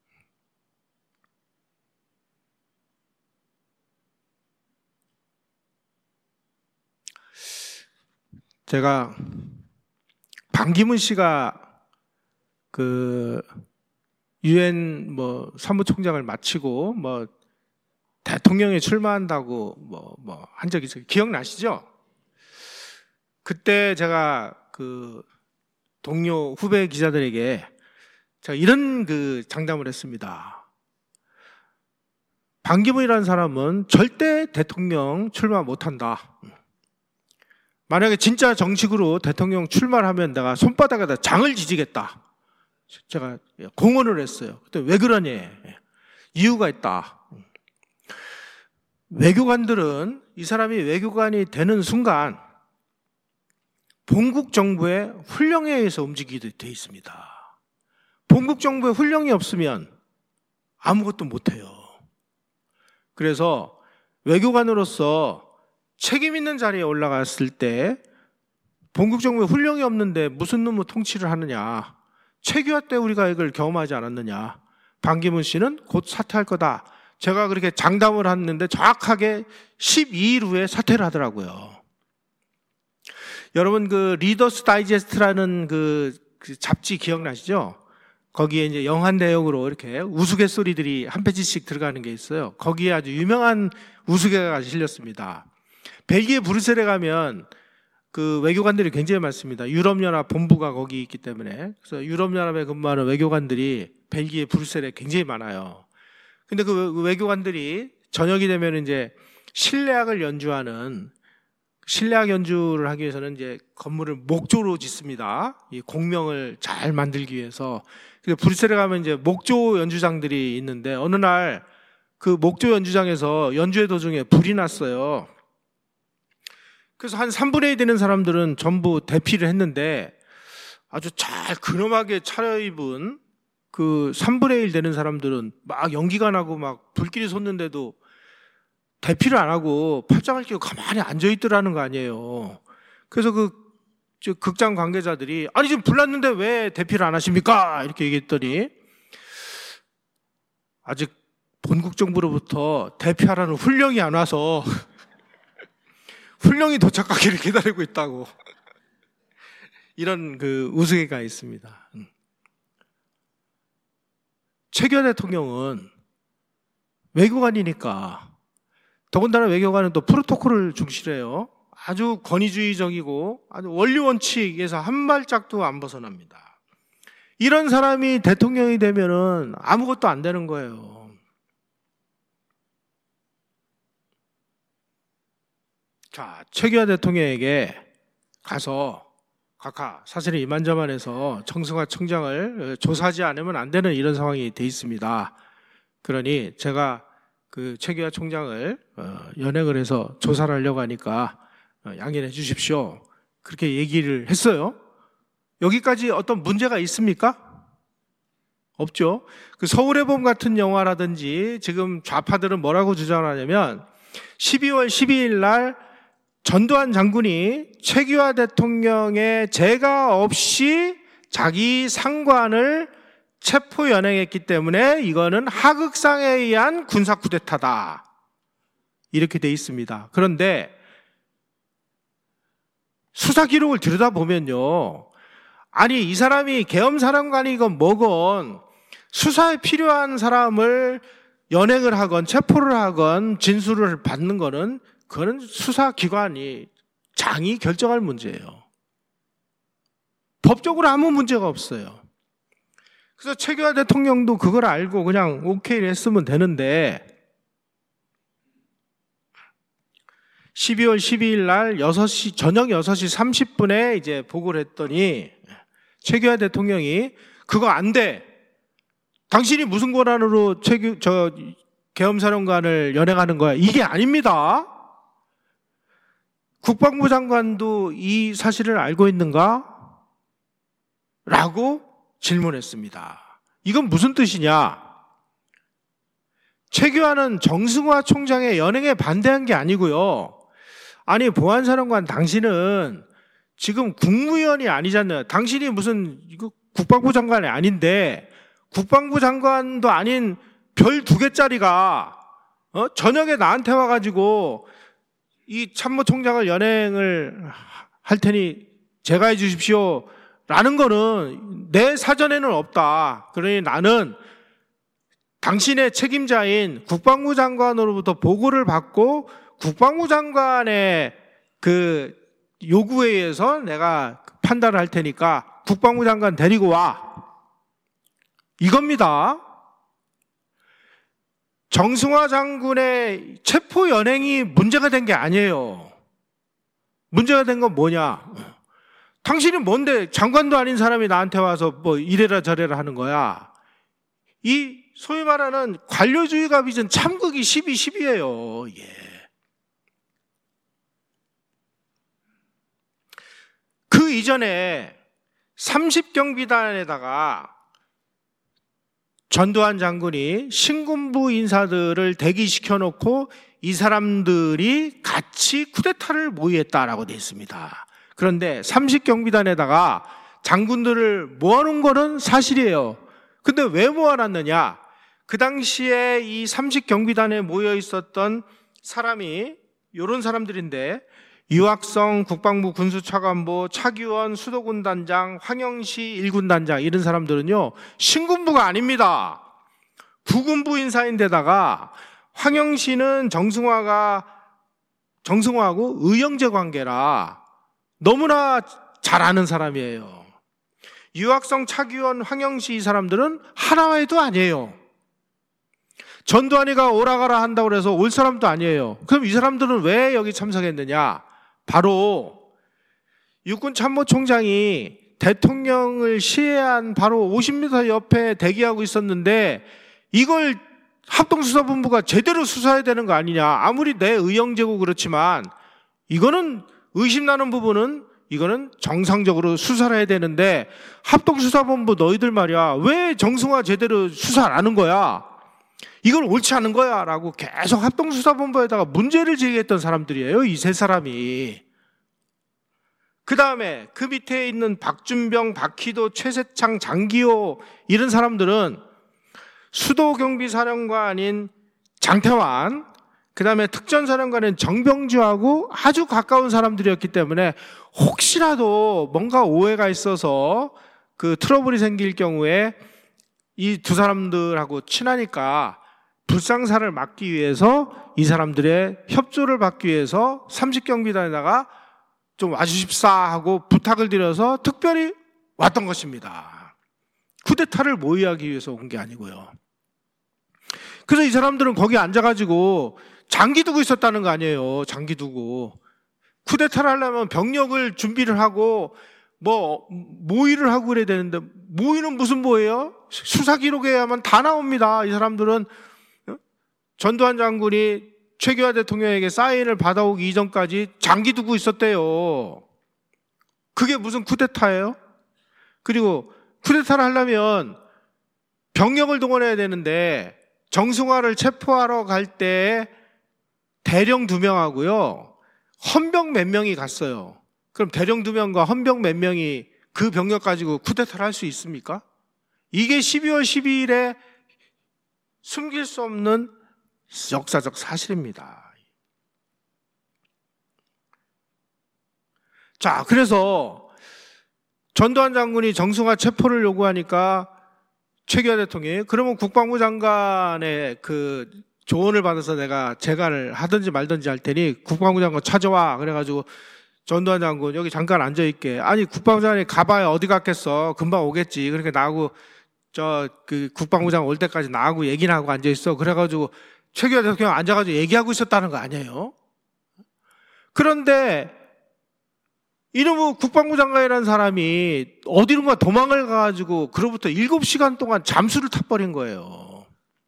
제가 반기문 씨가 그 유엔 뭐 사무총장을 마치고 뭐 대통령에 출마한다고 뭐 뭐 한 적이 있어요. 기억나시죠? 그때 제가 그 동료 후배 기자들에게 제가 이런 그 장담을 했습니다. 반기문이라는 사람은 절대 대통령 출마 못한다. 만약에 진짜 정식으로 대통령 출마를 하면 내가 손바닥에다 장을 지지겠다. 제가 공언을 했어요. 그때 왜 그러니? 이유가 있다. 외교관들은 이 사람이 외교관이 되는 순간 본국 정부의 훈령에 의해서 움직이게 돼 있습니다. 본국 정부의 훈령이 없으면 아무것도 못해요. 그래서 외교관으로서 책임 있는 자리에 올라갔을 때 본국 정부의 훈령이 없는데 무슨 놈의 통치를 하느냐. 최규하 때 우리가 이걸 경험하지 않았느냐. 반기문 씨는 곧 사퇴할 거다. 제가 그렇게 장담을 했는데 정확하게 십이 일 후에 사퇴를 하더라고요. 여러분 그 리더스 다이제스트라는 그, 그 잡지 기억나시죠? 거기에 이제 영한 내용으로 이렇게 우스갯소리들이 한 페이지씩 들어가는 게 있어요. 거기에 아주 유명한 우스개가 실렸습니다. 벨기에 브뤼셀에 가면 그 외교관들이 굉장히 많습니다. 유럽연합 본부가 거기 있기 때문에. 그래서 유럽연합에 근무하는 외교관들이 벨기에 브뤼셀에 굉장히 많아요. 근데 그 외교관들이 저녁이 되면 이제 실내악을 연주하는 실내악 연주를 하기 위해서는 이제 건물을 목조로 짓습니다. 이 공명을 잘 만들기 위해서. 근데 브뤼셀에 가면 이제 목조 연주장들이 있는데 어느 날 그 목조 연주장에서 연주회 도중에 불이 났어요. 그래서 한 삼분의 일 되는 사람들은 전부 대피를 했는데 아주 잘 근엄하게 차려입은 그 삼분의 일 되는 사람들은 막 연기가 나고 막 불길이 솟는데도 대피를 안 하고 팔짱을 끼고 가만히 앉아있더라는 거 아니에요. 그래서 그 극장 관계자들이 아니 지금 불 났는데 왜 대피를 안 하십니까? 이렇게 얘기했더니 아직 본국 정부로부터 대피하라는 훈령이 안 와서 훈령이 도착하기를 기다리고 있다고 이런 그 우스개가 있습니다. 최규하 대통령은 외교관이니까 더군다나 외교관은 또 프로토콜을 중시해요. 아주 권위주의적이고 아주 원리 원칙에서 한 발짝도 안 벗어납니다. 이런 사람이 대통령이 되면은 아무것도 안 되는 거예요. 자, 최규하 대통령에게 가서 각하 사실은 이만저만해서 정승화 청장을 조사하지 않으면 안 되는 이런 상황이 돼 있습니다. 그러니 제가 그 최규하 총장을 연행을 해서 조사를 하려고 하니까 양해해 주십시오. 그렇게 얘기를 했어요. 여기까지 어떤 문제가 있습니까? 없죠. 그 서울의 봄 같은 영화라든지 지금 좌파들은 뭐라고 주장하냐면 십이월 십이일 날 전두환 장군이 최규하 대통령의 제가 없이 자기 상관을 체포 연행했기 때문에 이거는 하극상에 의한 군사 쿠데타다, 이렇게 돼 있습니다. 그런데 수사 기록을 들여다보면요, 아니 이 사람이 계엄사령관이건 뭐건 수사에 필요한 사람을 연행을 하건 체포를 하건 진술을 받는 거는 그거는 수사기관이 장이 결정할 문제예요. 법적으로 아무 문제가 없어요. 그래서 최규하 대통령도 그걸 알고 그냥 오케이를 했으면 되는데, 십이월 십이일 날 여섯 시, 저녁 여섯 시 삼십 분에 이제 보고를 했더니 최규하 대통령이 그거 안 돼. 당신이 무슨 권한으로 최규, 저, 계엄사령관을 연행하는 거야. 이게 아닙니다. 국방부 장관도 이 사실을 알고 있는가? 라고 질문했습니다. 이건 무슨 뜻이냐? 최규하는 정승화 총장의 연행에 반대한 게 아니고요. 아니, 보안사령관 당신은 지금 국무위원이 아니잖아요. 당신이 무슨 이거 국방부 장관이 아닌데 국방부 장관도 아닌 별 두 개짜리가 어? 저녁에 나한테 와가지고 이 참모총장을 연행을 할 테니 제가 해 주십시오 라는 거는 내 사전에는 없다. 그러니 나는 당신의 책임자인 국방부 장관으로부터 보고를 받고 국방부 장관의 그 요구에 의해서 내가 판단을 할 테니까 국방부 장관 데리고 와. 이겁니다. 정승화 장군의 체포 연행이 문제가 된 게 아니에요. 문제가 된 건 뭐냐? 당신이 뭔데 장관도 아닌 사람이 나한테 와서 뭐 이래라 저래라 하는 거야. 이 소위 말하는 관료주의가 빚은 참극이 십이 십이에요. 예. 그 이전에 삼십 경비단에다가 전두환 장군이 신군부 인사들을 대기시켜 놓고 이 사람들이 같이 쿠데타를 모의했다라고 되어 있습니다. 그런데 삼십 경비단에다가 장군들을 모아놓은 거는 사실이에요. 근데 왜 모아놨느냐? 그 당시에 이 삼십 경비단에 모여 있었던 사람이 이런 사람들인데, 유학성 국방부 군수차관보, 차기원 수도군 단장, 황영시 일군 단장, 이런 사람들은요 신군부가 아닙니다. 구군부 인사인데다가 황영시는 정승화가 정승화하고 의형제 관계라 너무나 잘 아는 사람이에요. 유학성, 차기원, 황영시 이 사람들은 하나와이도 아니에요. 전두환이가 오라가라 한다고 그래서 올 사람도 아니에요. 그럼 이 사람들은 왜 여기 참석했느냐? 바로 육군 참모총장이 대통령을 시해한 바로 오십 미터 옆에 대기하고 있었는데 이걸 합동수사본부가 제대로 수사해야 되는 거 아니냐. 아무리 내 의형제고 그렇지만 이거는 의심나는 부분은 이거는 정상적으로 수사를 해야 되는데 합동수사본부 너희들 말이야 왜 정승화 제대로 수사를 안 하는 거야? 이건 옳지 않은 거야 라고 계속 합동수사본부에다가 문제를 제기했던 사람들이에요. 이 세 사람이. 그 다음에 그 밑에 있는 박준병, 박희도, 최세창, 장기호 이런 사람들은 수도경비사령관인 장태환, 그 다음에 특전사령관인 정병주하고 아주 가까운 사람들이었기 때문에 혹시라도 뭔가 오해가 있어서 그 트러블이 생길 경우에 이 두 사람들하고 친하니까 불상사를 막기 위해서 이 사람들의 협조를 받기 위해서 삼십 경비단에다가 좀 와주십사 하고 부탁을 드려서 특별히 왔던 것입니다. 쿠데타를 모의하기 위해서 온 게 아니고요. 그래서 이 사람들은 거기 앉아가지고 장기 두고 있었다는 거 아니에요. 장기 두고. 쿠데타를 하려면 병력을 준비를 하고 뭐 모의를 하고 그래야 되는데 모의는 무슨 모예요? 수사 기록에야만 다 나옵니다. 이 사람들은 전두환 장군이 최규하 대통령에게 사인을 받아오기 이전까지 장기 두고 있었대요. 그게 무슨 쿠데타예요? 그리고 쿠데타를 하려면 병력을 동원해야 되는데 정승화를 체포하러 갈 때 대령 두 명하고요 헌병 몇 명이 갔어요. 그럼 대령 두 명과 헌병 몇 명이 그 병력 가지고 쿠데타를 할 수 있습니까? 이게 십이월 십이일에 숨길 수 없는 역사적 사실입니다. 자, 그래서 전두환 장군이 정승화 체포를 요구하니까 최규하 대통령이 그러면 국방부 장관의 그 조언을 받아서 내가 재가를 하든지 말든지 할 테니 국방부 장관 찾아와. 그래가지고 전두환 장군 여기 잠깐 앉아있게. 아니 국방부 장관이 가봐야 어디 갔겠어. 금방 오겠지. 그러니까 나하고 저 그 국방부 장관 올 때까지 나하고 얘기나 하고 앉아있어. 그래가지고 최규하 대통령 앉아가지고 얘기하고 있었다는 거 아니에요. 그런데 이놈의 국방부 장관이라는 사람이 어디론가 도망을 가가지고 그로부터 일곱 시간 동안 잠수를 타버린 거예요.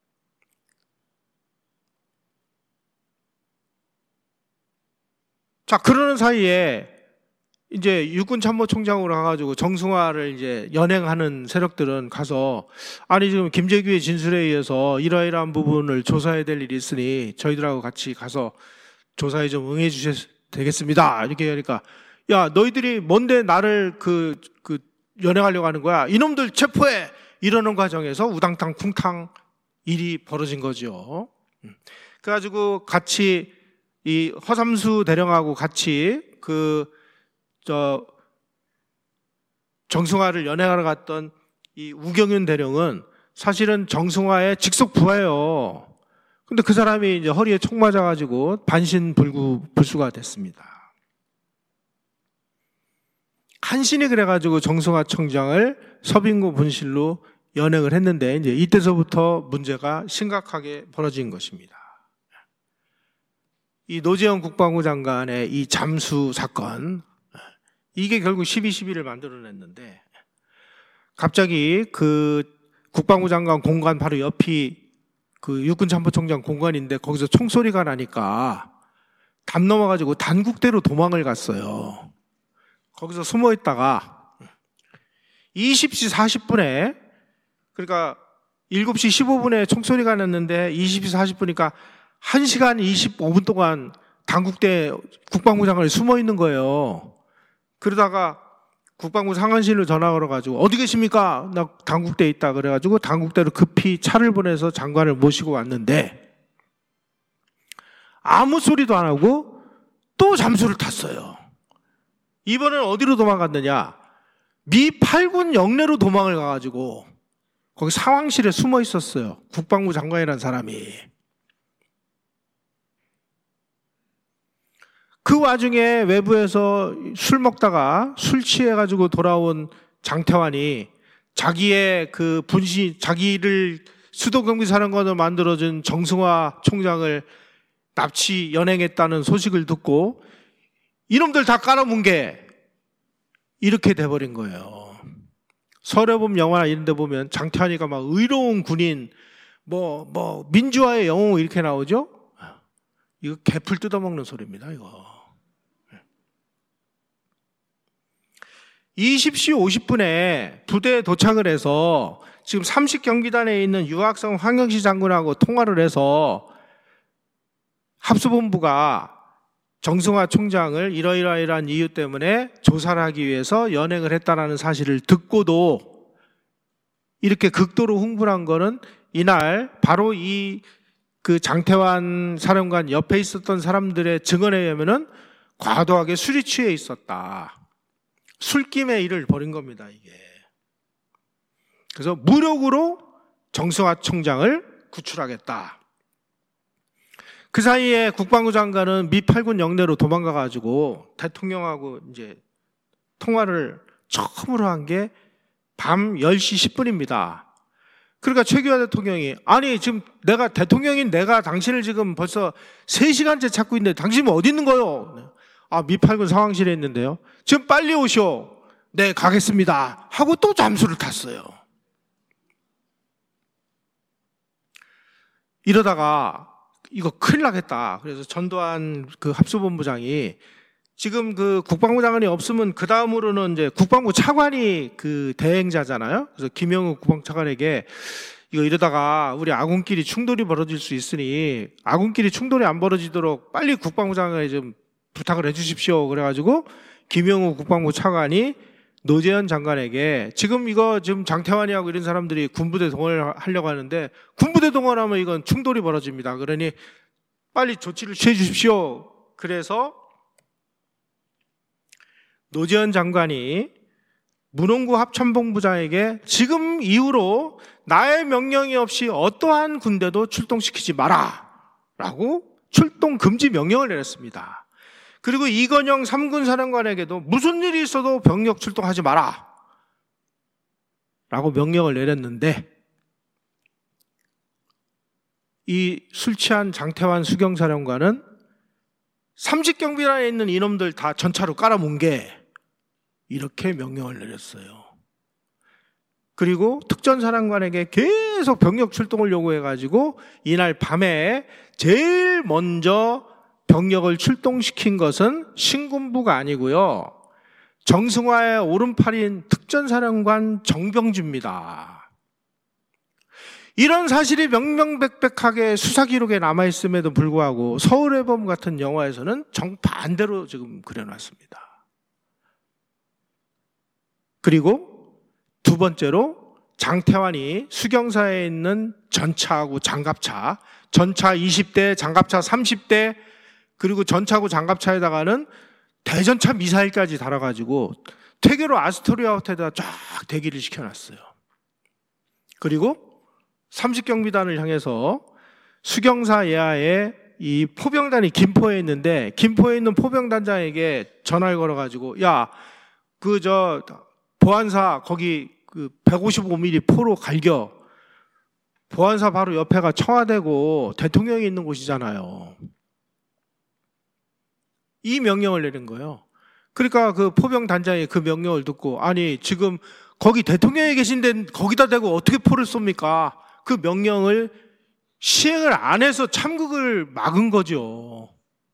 자, 그러는 사이에 이제 육군참모총장으로 가가지고 정승화를 이제 연행하는 세력들은 가서 아니 지금 김재규의 진술에 의해서 이러이러한 부분을 조사해야 될 일이 있으니 저희들하고 같이 가서 조사에 좀 응해 주셔야 되겠습니다. 이렇게 하니까 야 너희들이 뭔데 나를 그, 그 연행하려고 하는 거야. 이놈들 체포해. 이러는 과정에서 우당탕 쿵탕 일이 벌어진 거죠. 그래가지고 같이 이 허삼수 대령하고 같이 그 저 정승화를 연행하러 갔던 이 우경윤 대령은 사실은 정승화의 직속 부하예요. 근데 그 사람이 이제 허리에 총 맞아가지고 반신불구 불수가 됐습니다. 간신히 그래가지고 정승화 청장을 서빙고 분실로 연행을 했는데 이제 이때서부터 문제가 심각하게 벌어진 것입니다. 이 노재현 국방부 장관의 이 잠수 사건, 이게 결국 십이 십일을 만들어냈는데 갑자기 그 국방부 장관 공간 바로 옆이 그 육군참모총장 공간인데 거기서 총소리가 나니까 담 넘어가지고 단국대로 도망을 갔어요. 거기서 숨어 있다가 이십 시 사십 분에 그러니까 일곱 시 십오 분에 총소리가 났는데 이십 시 사십 분이니까 한 시간 이십오 분 동안 단국대 국방부 장관이 숨어 있는 거예요. 그러다가 국방부 상관실로 전화 걸어가지고 어디 계십니까? 나 단국대에 있다. 그래가지고 단국대로 급히 차를 보내서 장관을 모시고 왔는데 아무 소리도 안 하고 또 잠수를 탔어요. 이번엔 어디로 도망갔느냐? 미 팔 군 영내로 도망을 가가지고 거기 상황실에 숨어 있었어요. 국방부 장관이라는 사람이. 그 와중에 외부에서 술 먹다가 술 취해가지고 돌아온 장태환이 자기의 그 분신, 자기를 수도경비사령관으로 만들어준 정승화 총장을 납치 연행했다는 소식을 듣고 이놈들 다 깔아문 게 이렇게 돼버린 거예요. 서울의 영화나 이런 데 보면 장태환이가 막 의로운 군인, 뭐, 뭐, 민주화의 영웅 이렇게 나오죠? 이거 개풀 뜯어먹는 소리입니다, 이거. 이십 시 오십 분에 부대에 도착을 해서 지금 삼십 경비단에 있는 유학성 황영시 장군하고 통화를 해서 합수본부가 정승화 총장을 이러이러이러한 이유 때문에 조사를 하기 위해서 연행을 했다는 사실을 듣고도 이렇게 극도로 흥분한 거는 이날 바로 이 그 장태환 사령관 옆에 있었던 사람들의 증언에 의하면은 과도하게 술이 취해 있었다. 술김의 일을 벌인 겁니다, 이게. 그래서 무력으로 정승화 총장을 구출하겠다. 그 사이에 국방부 장관은 미 팔 군 영내로 도망가가지고 대통령하고 이제 통화를 처음으로 한 게 밤 열 시 십 분입니다. 그러니까 최규하 대통령이 아니 지금 내가 대통령인 내가 당신을 지금 벌써 세 시간째 찾고 있는데 당신은 어디 있는 거요? 아, 미 팔 군 상황실에 있는데요. 지금 빨리 오시오. 네, 가겠습니다. 하고 또 잠수를 탔어요. 이러다가 이거 큰일 나겠다. 그래서 전두환 그 합수본부장이 지금 그 국방부 장관이 없으면 그 다음으로는 이제 국방부 차관이 그 대행자잖아요. 그래서 김영우 국방부 차관에게 이거 이러다가 우리 아군끼리 충돌이 벌어질 수 있으니 아군끼리 충돌이 안 벌어지도록 빨리 국방부 장관이 좀 부탁을 해주십시오. 그래가지고 김영우 국방부 차관이 노재현 장관에게 지금 이거 지금 장태환이하고 이런 사람들이 군부대 동원을 하려고 하는데 군부대 동원하면 이건 충돌이 벌어집니다. 그러니 빨리 조치를 취해 주십시오. 그래서 노재현 장관이 문홍구 합참본부장에게 지금 이후로 나의 명령이 없이 어떠한 군대도 출동시키지 마라 라고 출동 금지 명령을 내렸습니다. 그리고 이건영 삼군 사령관에게도 무슨 일이 있어도 병력 출동하지 마라 라고 명령을 내렸는데 이 술 취한 장태환 수경사령관은 삼십경비단에 있는 이놈들 다 전차로 깔아뭉개 이렇게 명령을 내렸어요. 그리고 특전사령관에게 계속 병력 출동을 요구해가지고 이날 밤에 제일 먼저 병력을 출동시킨 것은 신군부가 아니고요. 정승화의 오른팔인 특전사령관 정병주입니다. 이런 사실이 명명백백하게 수사기록에 남아있음에도 불구하고 서울의 범 같은 영화에서는 정반대로 지금 그려놨습니다. 그리고 두 번째로 장태환이 수경사에 있는 전차하고 장갑차, 전차 이십 대, 장갑차 삼십 대, 그리고 전차하고 장갑차에다가는 대전차 미사일까지 달아가지고 퇴계로 아스토리아 호텔에다 쫙 대기를 시켜놨어요. 그리고 삼십경비단을 향해서 수경사 예하에 이 포병단이 김포에 있는데 김포에 있는 포병단장에게 전화를 걸어가지고 야, 그 저 보안사 거기 그 백오십오 밀리미터 포로 갈겨. 보안사 바로 옆에가 청와대고 대통령이 있는 곳이잖아요. 이 명령을 내린 거예요. 그러니까 그 포병단장이 그 명령을 듣고 아니 지금 거기 대통령이 계신데 거기다 대고 어떻게 포를 쏩니까? 그 명령을 시행을 안 해서 참극을 막은 거죠.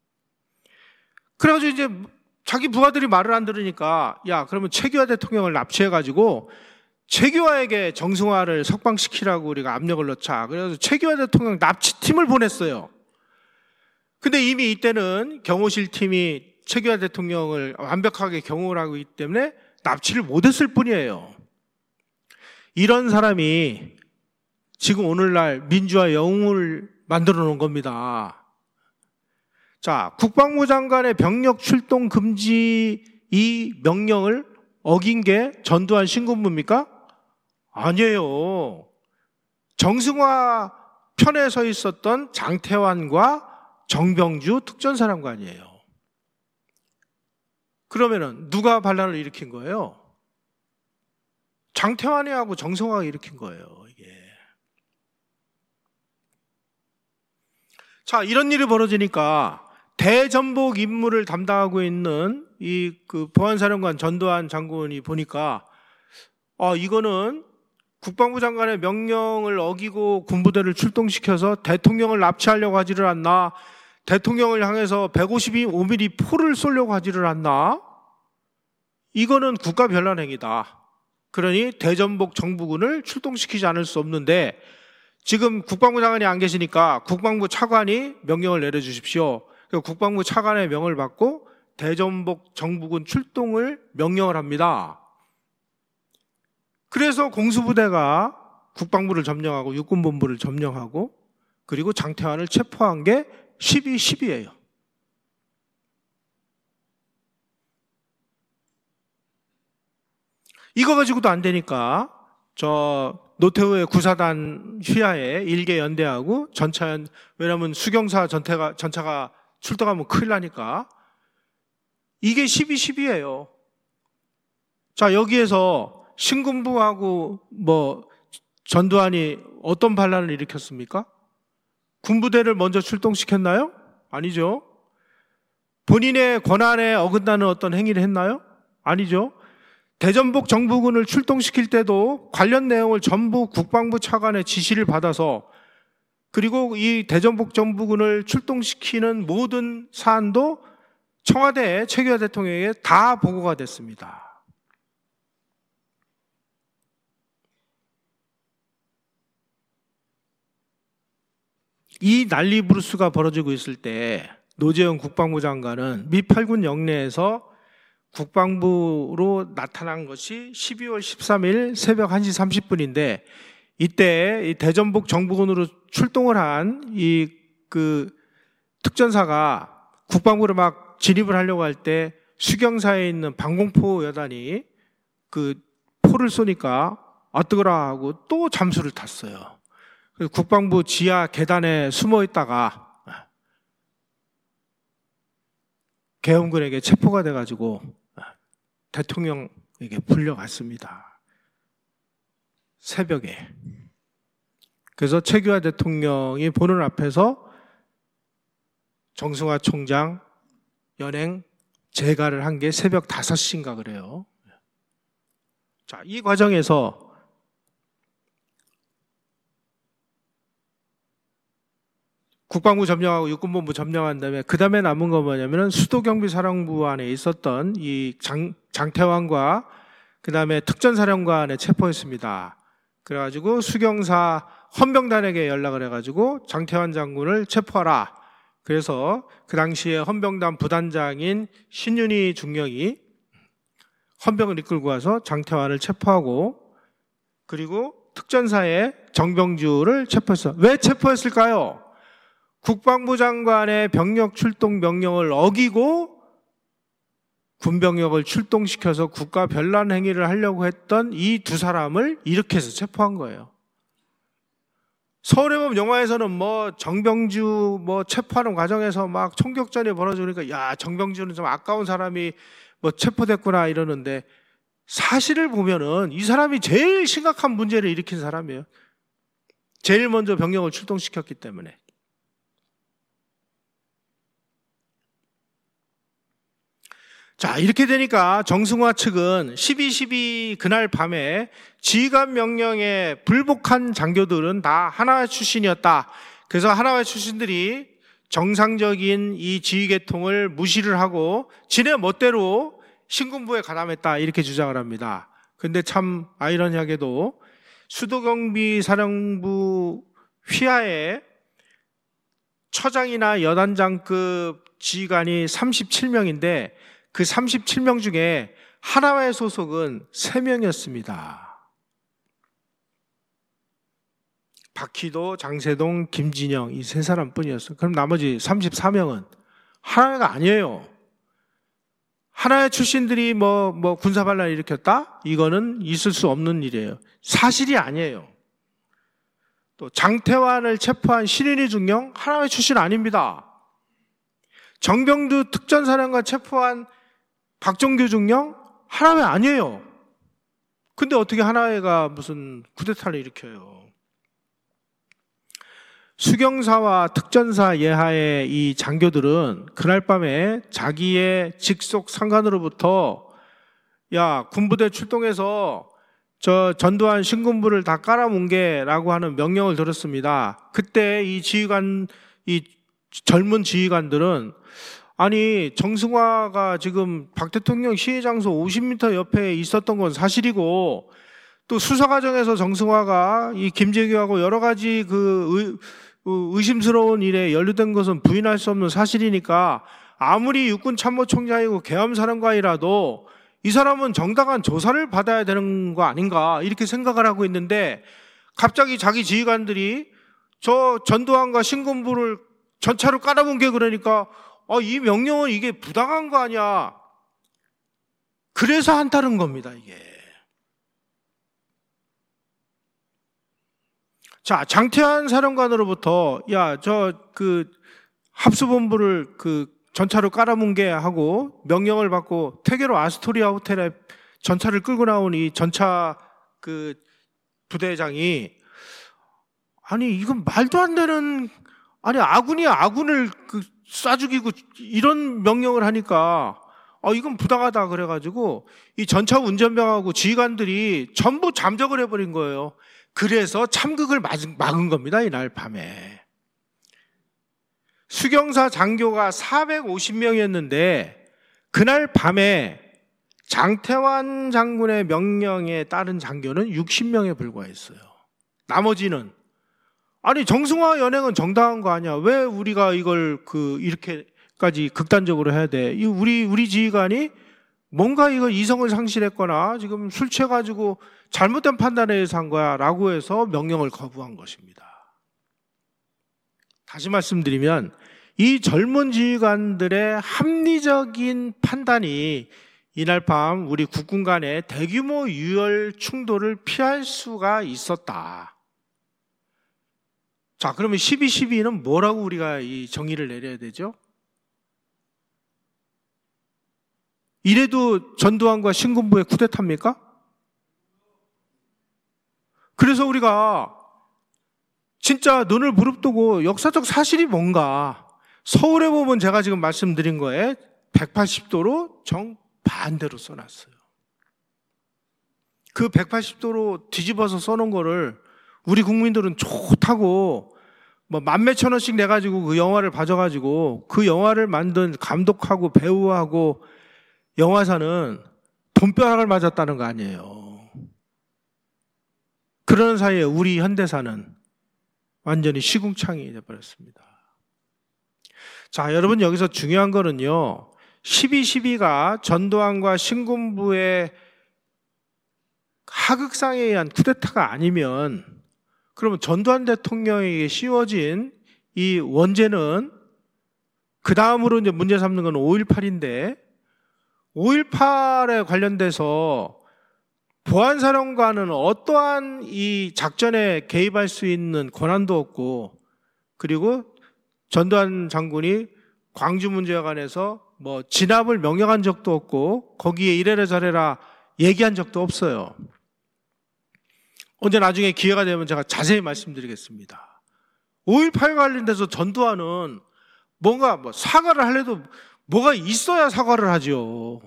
그래가지고 이제 자기 부하들이 말을 안 들으니까 야 그러면 최규하 대통령을 납치해가지고 최규하에게 정승화를 석방시키라고 우리가 압력을 넣자. 그래서 최규하 대통령 납치팀을 보냈어요. 근데 이미 이때는 경호실 팀이 최규하 대통령을 완벽하게 경호를 하고 있기 때문에 납치를 못했을 뿐이에요. 이런 사람이 지금 오늘날 민주화 영웅을 만들어 놓은 겁니다. 자, 국방부 장관의 병력 출동 금지 이 명령을 어긴 게 전두환 신군부입니까? 아니에요. 정승화 편에 서 있었던 장태환과 정병주 특전사령관이에요. 그러면은 누가 반란을 일으킨 거예요? 장태환이하고 정승화가 일으킨 거예요, 이게. 자, 이런 일이 벌어지니까 대전복 임무를 담당하고 있는 이 그 보안사령관 전두환 장군이 보니까 아, 이거는 국방부 장관의 명령을 어기고 군부대를 출동시켜서 대통령을 납치하려고 하지를 않나? 대통령을 향해서 백오십오 밀리미터 포를 쏘려고 하지를 않나? 이거는 국가변란 행위다. 그러니 대전복 정부군을 출동시키지 않을 수 없는데 지금 국방부 장관이 안 계시니까 국방부 차관이 명령을 내려주십시오. 국방부 차관의 명을 받고 대전복 정부군 출동을 명령을 합니다. 그래서 공수부대가 국방부를 점령하고 육군본부를 점령하고 그리고 장태환을 체포한 게 십이 십이에요. 이거 가지고도 안 되니까 저 노태우의 구사단 휘하에 일개 연대하고 전차, 왜냐하면 수경사 전차가, 전차가 출동하면 큰일 나니까 이게 십이 십이에요. 자, 여기에서 신군부하고 뭐 전두환이 어떤 반란을 일으켰습니까? 군부대를 먼저 출동시켰나요? 아니죠. 본인의 권한에 어긋나는 어떤 행위를 했나요? 아니죠. 대전복 정부군을 출동시킬 때도 관련 내용을 전부 국방부 차관의 지시를 받아서 그리고 이 대전복 정부군을 출동시키는 모든 사안도 청와대의 최규하 대통령에게 다 보고가 됐습니다. 이 난리 부르스가 벌어지고 있을 때 노재현 국방부 장관은 미 팔군 영내에서 국방부로 나타난 것이 십이월 십삼일 새벽 한 시 삼십 분인데 이때 대전북 정부군으로 출동을 한 이 그 특전사가 국방부로 막 진입을 하려고 할 때 수경사에 있는 방공포 여단이 그 포를 쏘니까 아 뜨거라 하고 또 잠수를 탔어요. 그래서 국방부 지하 계단에 숨어 있다가 계엄군에게 체포가 돼가지고 대통령에게 불려갔습니다. 새벽에. 그래서 최규하 대통령이 보는 앞에서 정승화 총장 연행 재가를 한 게 새벽 다섯 시인가 그래요. 자, 이 과정에서 국방부 점령하고 육군본부 점령한 다음에 그 다음에 남은 건 뭐냐면은 수도경비사령부 안에 있었던 이 장, 장태환과 그 다음에 특전사령관에 체포했습니다. 그래가지고 수경사 헌병단에게 연락을 해가지고 장태환 장군을 체포하라. 그래서 그 당시에 헌병단 부단장인 신윤희 중령이 헌병을 이끌고 와서 장태환을 체포하고 그리고 특전사의 정병주를 체포했어. 왜 체포했을까요? 국방부 장관의 병력 출동 명령을 어기고 군병력을 출동시켜서 국가 변란 행위를 하려고 했던 이 두 사람을 이렇게 해서 체포한 거예요. 서울의 법 영화에서는 뭐 정병주 뭐 체포하는 과정에서 막 총격전이 벌어지니까 야 정병주는 좀 아까운 사람이 뭐 체포됐구나 이러는데 사실을 보면은 이 사람이 제일 심각한 문제를 일으킨 사람이에요. 제일 먼저 병력을 출동시켰기 때문에. 자, 이렇게 되니까 정승화 측은 십이 십이 그날 밤에 지휘관 명령에 불복한 장교들은 다 하나회 출신이었다. 그래서 하나회 출신들이 정상적인 이 지휘 계통을 무시를 하고 지네 멋대로 신군부에 가담했다. 이렇게 주장을 합니다. 근데 참 아이러니하게도 수도경비사령부 휘하에 처장이나 여단장급 지휘관이 삼십칠 명인데 그 삼십칠 명 중에 하나회 소속은 세 명이었습니다. 박희도, 장세동, 김진영 이 세 사람뿐이었어요. 그럼 나머지 삼십사 명은 하나회가 아니에요. 하나회 출신들이 뭐, 뭐 군사반란을 일으켰다? 이거는 있을 수 없는 일이에요. 사실이 아니에요. 또 장태환을 체포한 신윤희 중령 하나회 출신 아닙니다. 정병주 특전사령관 체포한 박정규 중령 하나회 아니에요. 근데 어떻게 하나회가 무슨 쿠데타를 일으켜요? 수경사와 특전사 예하의 이 장교들은 그날 밤에 자기의 직속 상관으로부터 야 군부대 출동해서 저 전두환 신군부를 다 깔아뭉개라고 하는 명령을 들었습니다. 그때 이 지휘관, 이 젊은 지휘관들은 아니 정승화가 지금 박 대통령 시해 장소 오십 미터 옆에 있었던 건 사실이고 또 수사 과정에서 정승화가 이 김재규하고 여러 가지 그 의, 의심스러운 일에 연루된 것은 부인할 수 없는 사실이니까 아무리 육군 참모총장이고 계엄사령관이라도 이 사람은 정당한 조사를 받아야 되는 거 아닌가 이렇게 생각을 하고 있는데 갑자기 자기 지휘관들이 저 전두환과 신군부를 전차로 깔아뭉개 그러니까 어, 이 명령은 이게 부당한 거 아니야. 그래서 한다는 겁니다, 이게. 자, 장태환 사령관으로부터, 야, 저, 그, 합수본부를 그 전차로 깔아뭉개 하고 명령을 받고 태계로 아스토리아 호텔에 전차를 끌고 나온 이 전차 그 부대장이 아니, 이건 말도 안 되는, 아니, 아군이 아군을 그 쏴 죽이고 이런 명령을 하니까 어, 이건 부당하다 그래가지고 이 전차 운전병하고 지휘관들이 전부 잠적을 해버린 거예요. 그래서 참극을 막은 겁니다. 이날 밤에. 수경사 장교가 사백오십 명이었는데 그날 밤에 장태환 장군의 명령에 따른 장교는 육십 명에 불과했어요. 나머지는 아니 정승화 연행은 정당한 거 아니야. 왜 우리가 이걸 그 이렇게 까지 극단적으로 해야 돼. 이 우리 우리 지휘관이 뭔가 이거 이성을 상실했거나 지금 술 취해가지고 잘못된 판단에 의해서 한 거야라고 해서 명령을 거부한 것입니다. 다시 말씀드리면 이 젊은 지휘관들의 합리적인 판단이 이날 밤 우리 국군 간의 대규모 유혈 충돌을 피할 수가 있었다. 자, 그러면 십이 십이는 뭐라고 우리가 이 정의를 내려야 되죠? 이래도 전두환과 신군부의 쿠데타입니까? 그래서 우리가 진짜 눈을 부릅뜨고 역사적 사실이 뭔가 서울에 보면 제가 지금 말씀드린 거에 백팔십 도로 정반대로 써놨어요. 그 백팔십 도로 뒤집어서 써놓은 거를 우리 국민들은 좋다고 뭐 만몇천 원씩 내가지고 그 영화를 봐줘가지고 그 영화를 만든 감독하고 배우하고 영화사는 돈벼락을 맞았다는 거 아니에요. 그러는 사이에 우리 현대사는 완전히 시궁창이 되어버렸습니다. 자, 여러분 여기서 중요한 거는요, 십이 십이가 전두환과 신군부의 하극상에 의한 쿠데타가 아니면 그러면 전두환 대통령에게 씌워진 이 원죄는 그 다음으로 이제 문제 삼는 건 오일팔인데 오일팔에 관련돼서 보안사령관은 어떠한 이 작전에 개입할 수 있는 권한도 없고, 그리고 전두환 장군이 광주 문제와 관해서 뭐 진압을 명령한 적도 없고 거기에 이래라 저래라 얘기한 적도 없어요. 언제 나중에 기회가 되면 제가 자세히 말씀드리겠습니다. 오일팔 관련돼서 전두환은 뭔가 뭐 사과를 하려도 뭐가 있어야 사과를 하죠.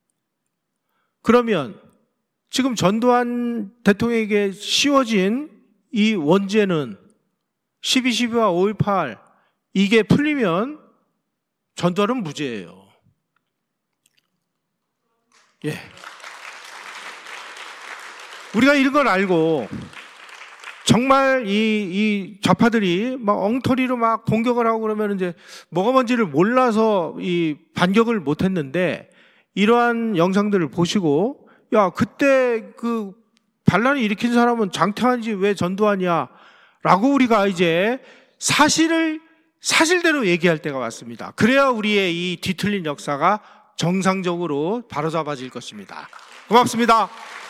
그러면 지금 전두환 대통령에게 씌워진 이 원죄는 십이 십이와 오일팔 이게 풀리면 전두환은 무죄예요. 예. 우리가 이런 걸 알고 정말 이, 이 좌파들이 막 엉터리로 막 공격을 하고 그러면 이제 뭐가 뭔지를 몰라서 이 반격을 못 했는데, 이러한 영상들을 보시고 야, 그때 그 반란을 일으킨 사람은 장태환이지 왜 전두환이야? 라고 우리가 이제 사실을 사실대로 얘기할 때가 왔습니다. 그래야 우리의 이 뒤틀린 역사가 정상적으로 바로잡아질 것입니다. 고맙습니다.